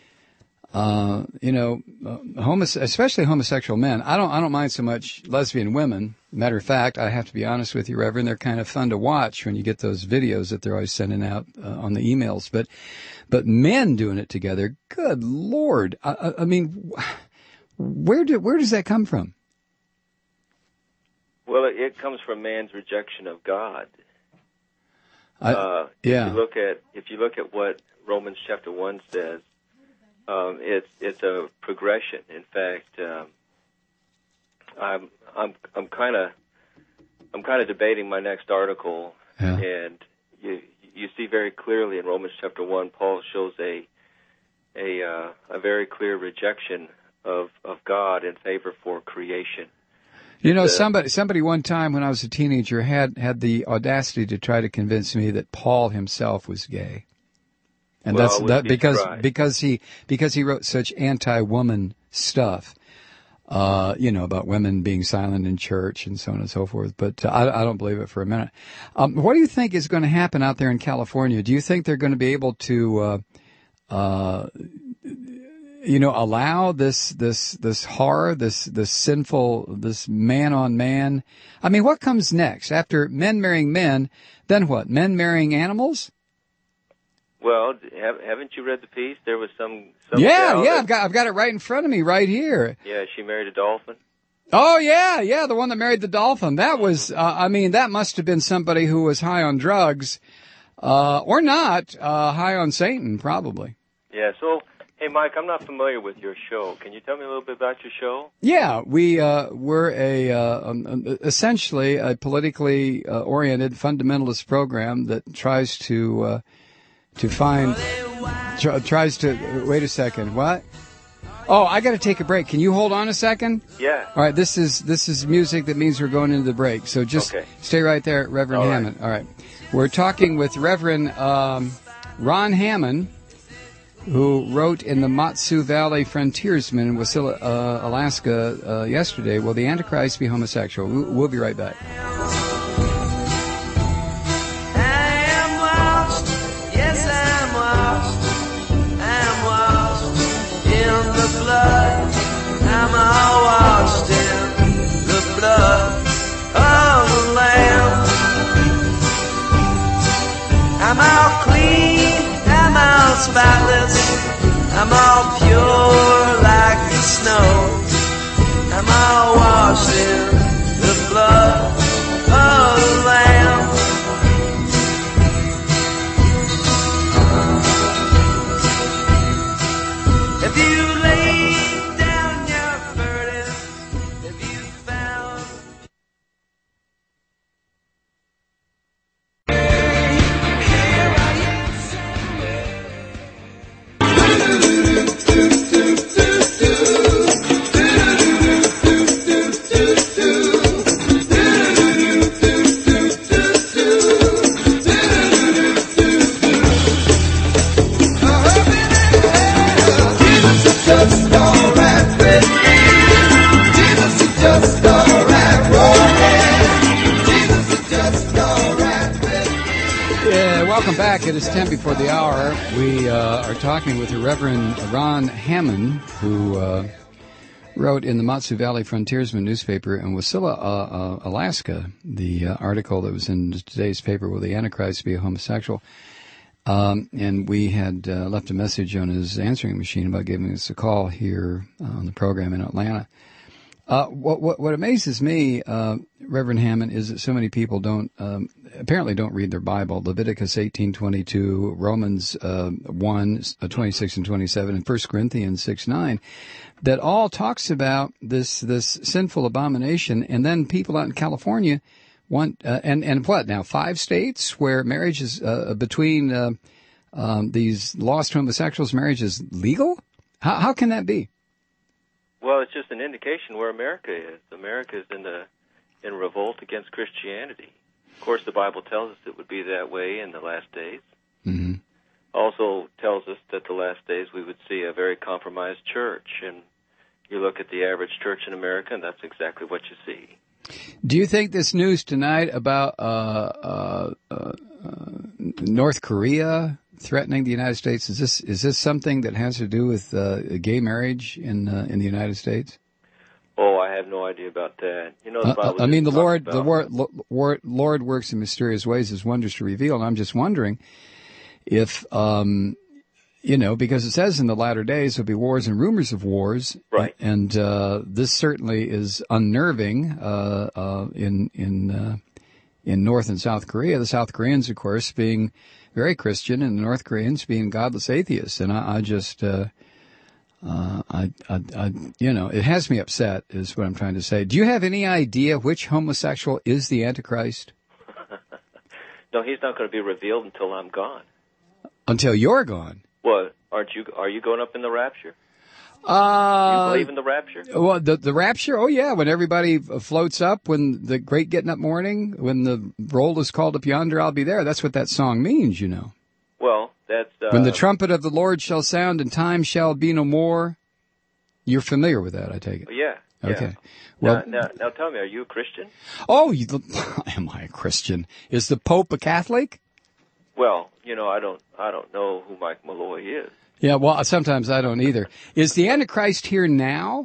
Especially homosexual men. I don't mind so much lesbian women. Matter of fact, I have to be honest with you, Reverend, they're kind of fun to watch when you get those videos that they're always sending out on the emails. But men doing it together, good Lord! I mean, where does that come from? Well, it comes from man's rejection of God. Yeah. If you look at what Romans chapter 1 says, it's a progression. In fact, I'm kind of debating my next article, and you see very clearly in Romans chapter 1, Paul shows a very clear rejection of God in favor for creation. You know, somebody one time when I was a teenager had the audacity to try to convince me that Paul himself was gay. And because he wrote such anti-woman stuff, about women being silent in church and so on and so forth. But I don't believe it for a minute. What do you think is going to happen out there in California? Do you think they're going to be able to, allow this horror, this sinful, this man on man? I mean, what comes next after men marrying men? Then what? Men marrying animals? Well, haven't you read the piece? There was some I've got it right in front of me, right here. Yeah, she married a dolphin. Oh yeah, the one that married the dolphin. That was, that must have been somebody who was high on drugs, or not, high on Satan, probably. Yeah. So, hey, Mike, I'm not familiar with your show. Can you tell me a little bit about your show? Yeah, we're essentially a politically oriented fundamentalist program that tries to wait a second. What? Oh, I got to take a break. Can you hold on a second? Yeah. All right. This is music that means we're going into the break. So just stay right there, Reverend Hammond. All right. We're talking with Reverend Ron Hammond, who wrote in the Matsu Valley Frontiersman in Wasilla, Alaska, yesterday, Will the Antichrist be homosexual? We'll be right back. I'm all washed in the blood of the Lamb. I'm all clean, I'm all spotless, I'm all pure like the snow. I'm all washed in the blood of the Lamb. If you lay down your burden, if you found Welcome back. It is 10 before the hour. We are talking with the Reverend Ron Hammond, who wrote in the Matsu Valley Frontiersman newspaper in Wasilla, Alaska, the article that was in today's paper, Will the Antichrist be a homosexual? And we had left a message on his answering machine about giving us a call here on the program in Atlanta. What amazes me, Reverend Hammond, is that so many people apparently don't read their Bible. Leviticus 18:22, Romans 1:26 and 27, and 1 Corinthians 6:9, that all talks about this sinful abomination. And then people out in California want and what now? 5 states where marriage is between these lost homosexuals, marriage is legal. How can that be? Well, it's just an indication where America is. America is in revolt against Christianity. Of course, the Bible tells us it would be that way in the last days. Mm-hmm. Also tells us that the last days we would see a very compromised church. And you look at the average church in America, and that's exactly what you see. Do you think this news tonight about North Korea threatening the United States, is this something that has to do with gay marriage in the United States? Oh, I have no idea about that. You know, the Bible I mean, the Lord works in mysterious ways, His wonders to reveal. And I'm just wondering if, because it says in the latter days there'll be wars and rumors of wars, right? And this certainly is unnerving in North and South Korea. The South Koreans, of course, being very Christian, and the North Koreans being godless atheists. And it has me upset, is what I'm trying to say. Do you have any idea which homosexual is the Antichrist? No, he's not going to be revealed until I'm gone. Until you're gone? Well, are you going up in the rapture? Do you believe in the rapture? Well, the rapture? Oh, yeah. When everybody floats up, when the great getting up morning, when the roll is called up yonder, I'll be there. That's what that song means, you know. Well, that's... when the trumpet of the Lord shall sound and time shall be no more. You're familiar with that, I take it. Yeah. Okay. Well, now tell me, are you a Christian? Oh, am I a Christian? Is the Pope a Catholic? Well, I don't know who Mike Malloy is. Yeah, well, sometimes I don't either. Is the Antichrist here now?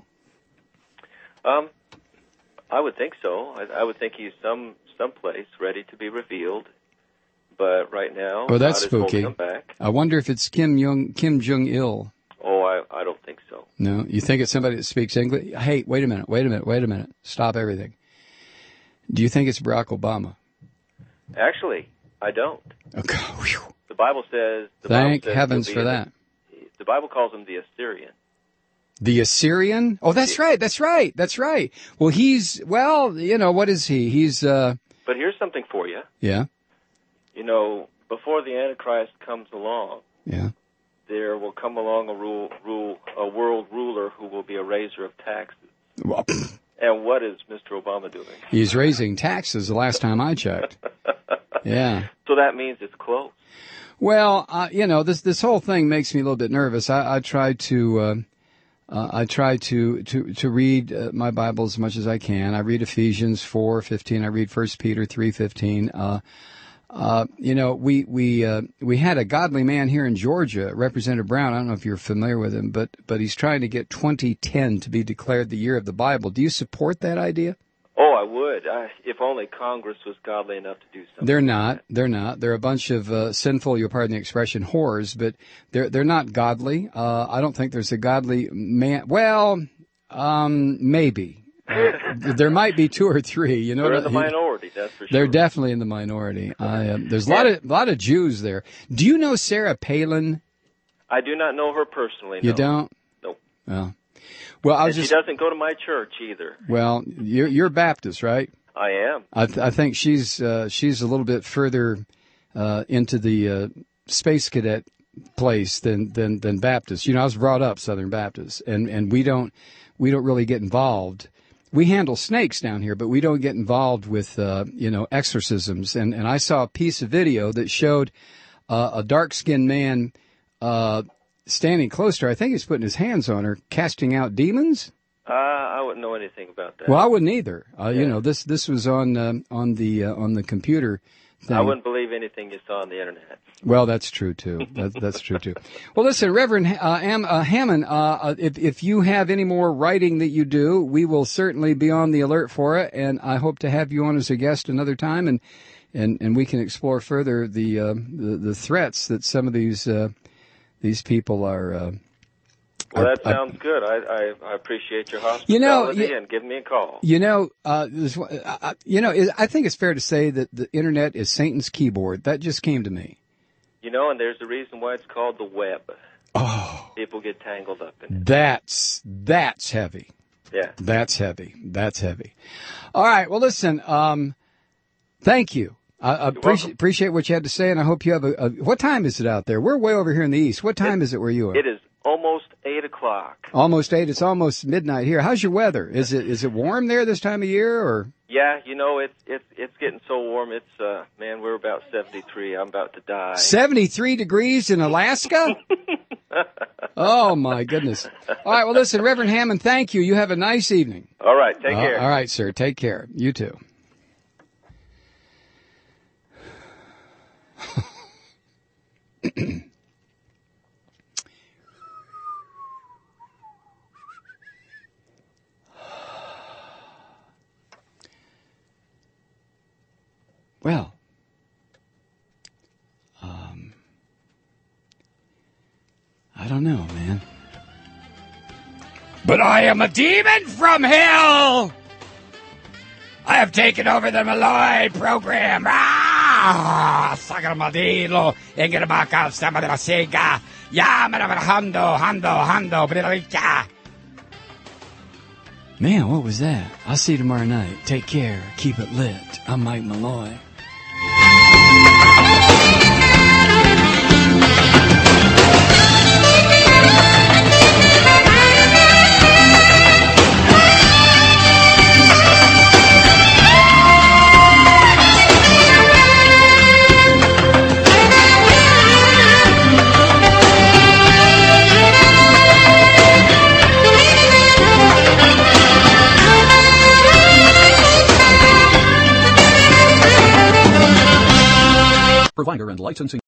I would think so. I would think he's someplace ready to be revealed. But right now, well, that's God is spooky. holding him back. I wonder if it's Kim Jong-il. Oh, I don't think so. No, you think it's somebody that speaks English? Hey, wait a minute. Stop everything. Do you think it's Barack Obama? Actually, I don't. Okay. The Bible says... Thank heavens for that. The Bible calls him the Assyrian. The Assyrian? Oh, that's right. Well, what is he? He's, But here's something for you. Yeah. Before the Antichrist comes along, yeah, there will come along a world ruler who will be a raiser of taxes. Well, and what is Mr. Obama doing? He's raising taxes the last time I checked. Yeah. So that means it's close. Well, this whole thing makes me a little bit nervous. I try to read my Bible as much as I can. I read Ephesians 4:15. I read 1 Peter 3:15. We had a godly man here in Georgia, Representative Brown. I don't know if you're familiar with him, but he's trying to get 2010 to be declared the year of the Bible. Do you support that idea? Oh, I would. If only Congress was godly enough to do something. They're not. They're a bunch of sinful, you'll pardon the expression, whores, but they're not godly. I don't think there's a godly man. Well, maybe. There might be 2 or 3. They're in the minority, that's for sure. They're definitely in the minority. There's a lot of Jews there. Do you know Sarah Palin? I do not know her personally. You no. don't? Nope. Well, she doesn't go to my church either. Well, you're Baptist, right? I am. I think she's a little bit further into the space cadet place than Baptist. I was brought up Southern Baptist, and we don't really get involved. We handle snakes down here, but we don't get involved with exorcisms. And I saw a piece of video that showed a dark-skinned man standing close to her. I think he's putting his hands on her, casting out demons. I wouldn't know anything about that. Well, I wouldn't either. This was on the computer thing. I wouldn't believe anything you saw on the internet. Well, that's true too. That's true too. Well, listen, Reverend Hammond, if you have any more writing that you do, we will certainly be on the alert for it, and I hope to have you on as a guest another time, and we can explore further the threats that some of these people are Well, that sounds good. I appreciate your hospitality You know, and giving me a call. I think it's fair to say that the internet is Satan's keyboard. That just came to me. You know, and there's the reason why it's called the web. Oh. People get tangled up in it. That's heavy. Yeah. That's heavy. All right. Well, listen, thank you. I appreciate what you had to say, and I hope you have what time is it out there? We're way over here in the east. What time is it where you are? It is almost 8 o'clock. Almost 8. It's almost midnight here. How's your weather? Is it warm there this time of year, or? Yeah, you know, it's getting so warm. It's man, we're about 73. I'm about to die. 73 degrees in Alaska? Oh my goodness. All right, well listen, Reverend Hammond, thank you. You have a nice evening. All right, take care. All right, sir. Take care. You too. Well, I don't know, man. But I am a demon from hell! I have taken over the Malloy program. Sagamadilo, Engelbaka, Stamada Sega, Hando, Brilica. Man, what was that? I'll see you tomorrow night. Take care. Keep it lit. I'm Mike Malloy. Provider and licensing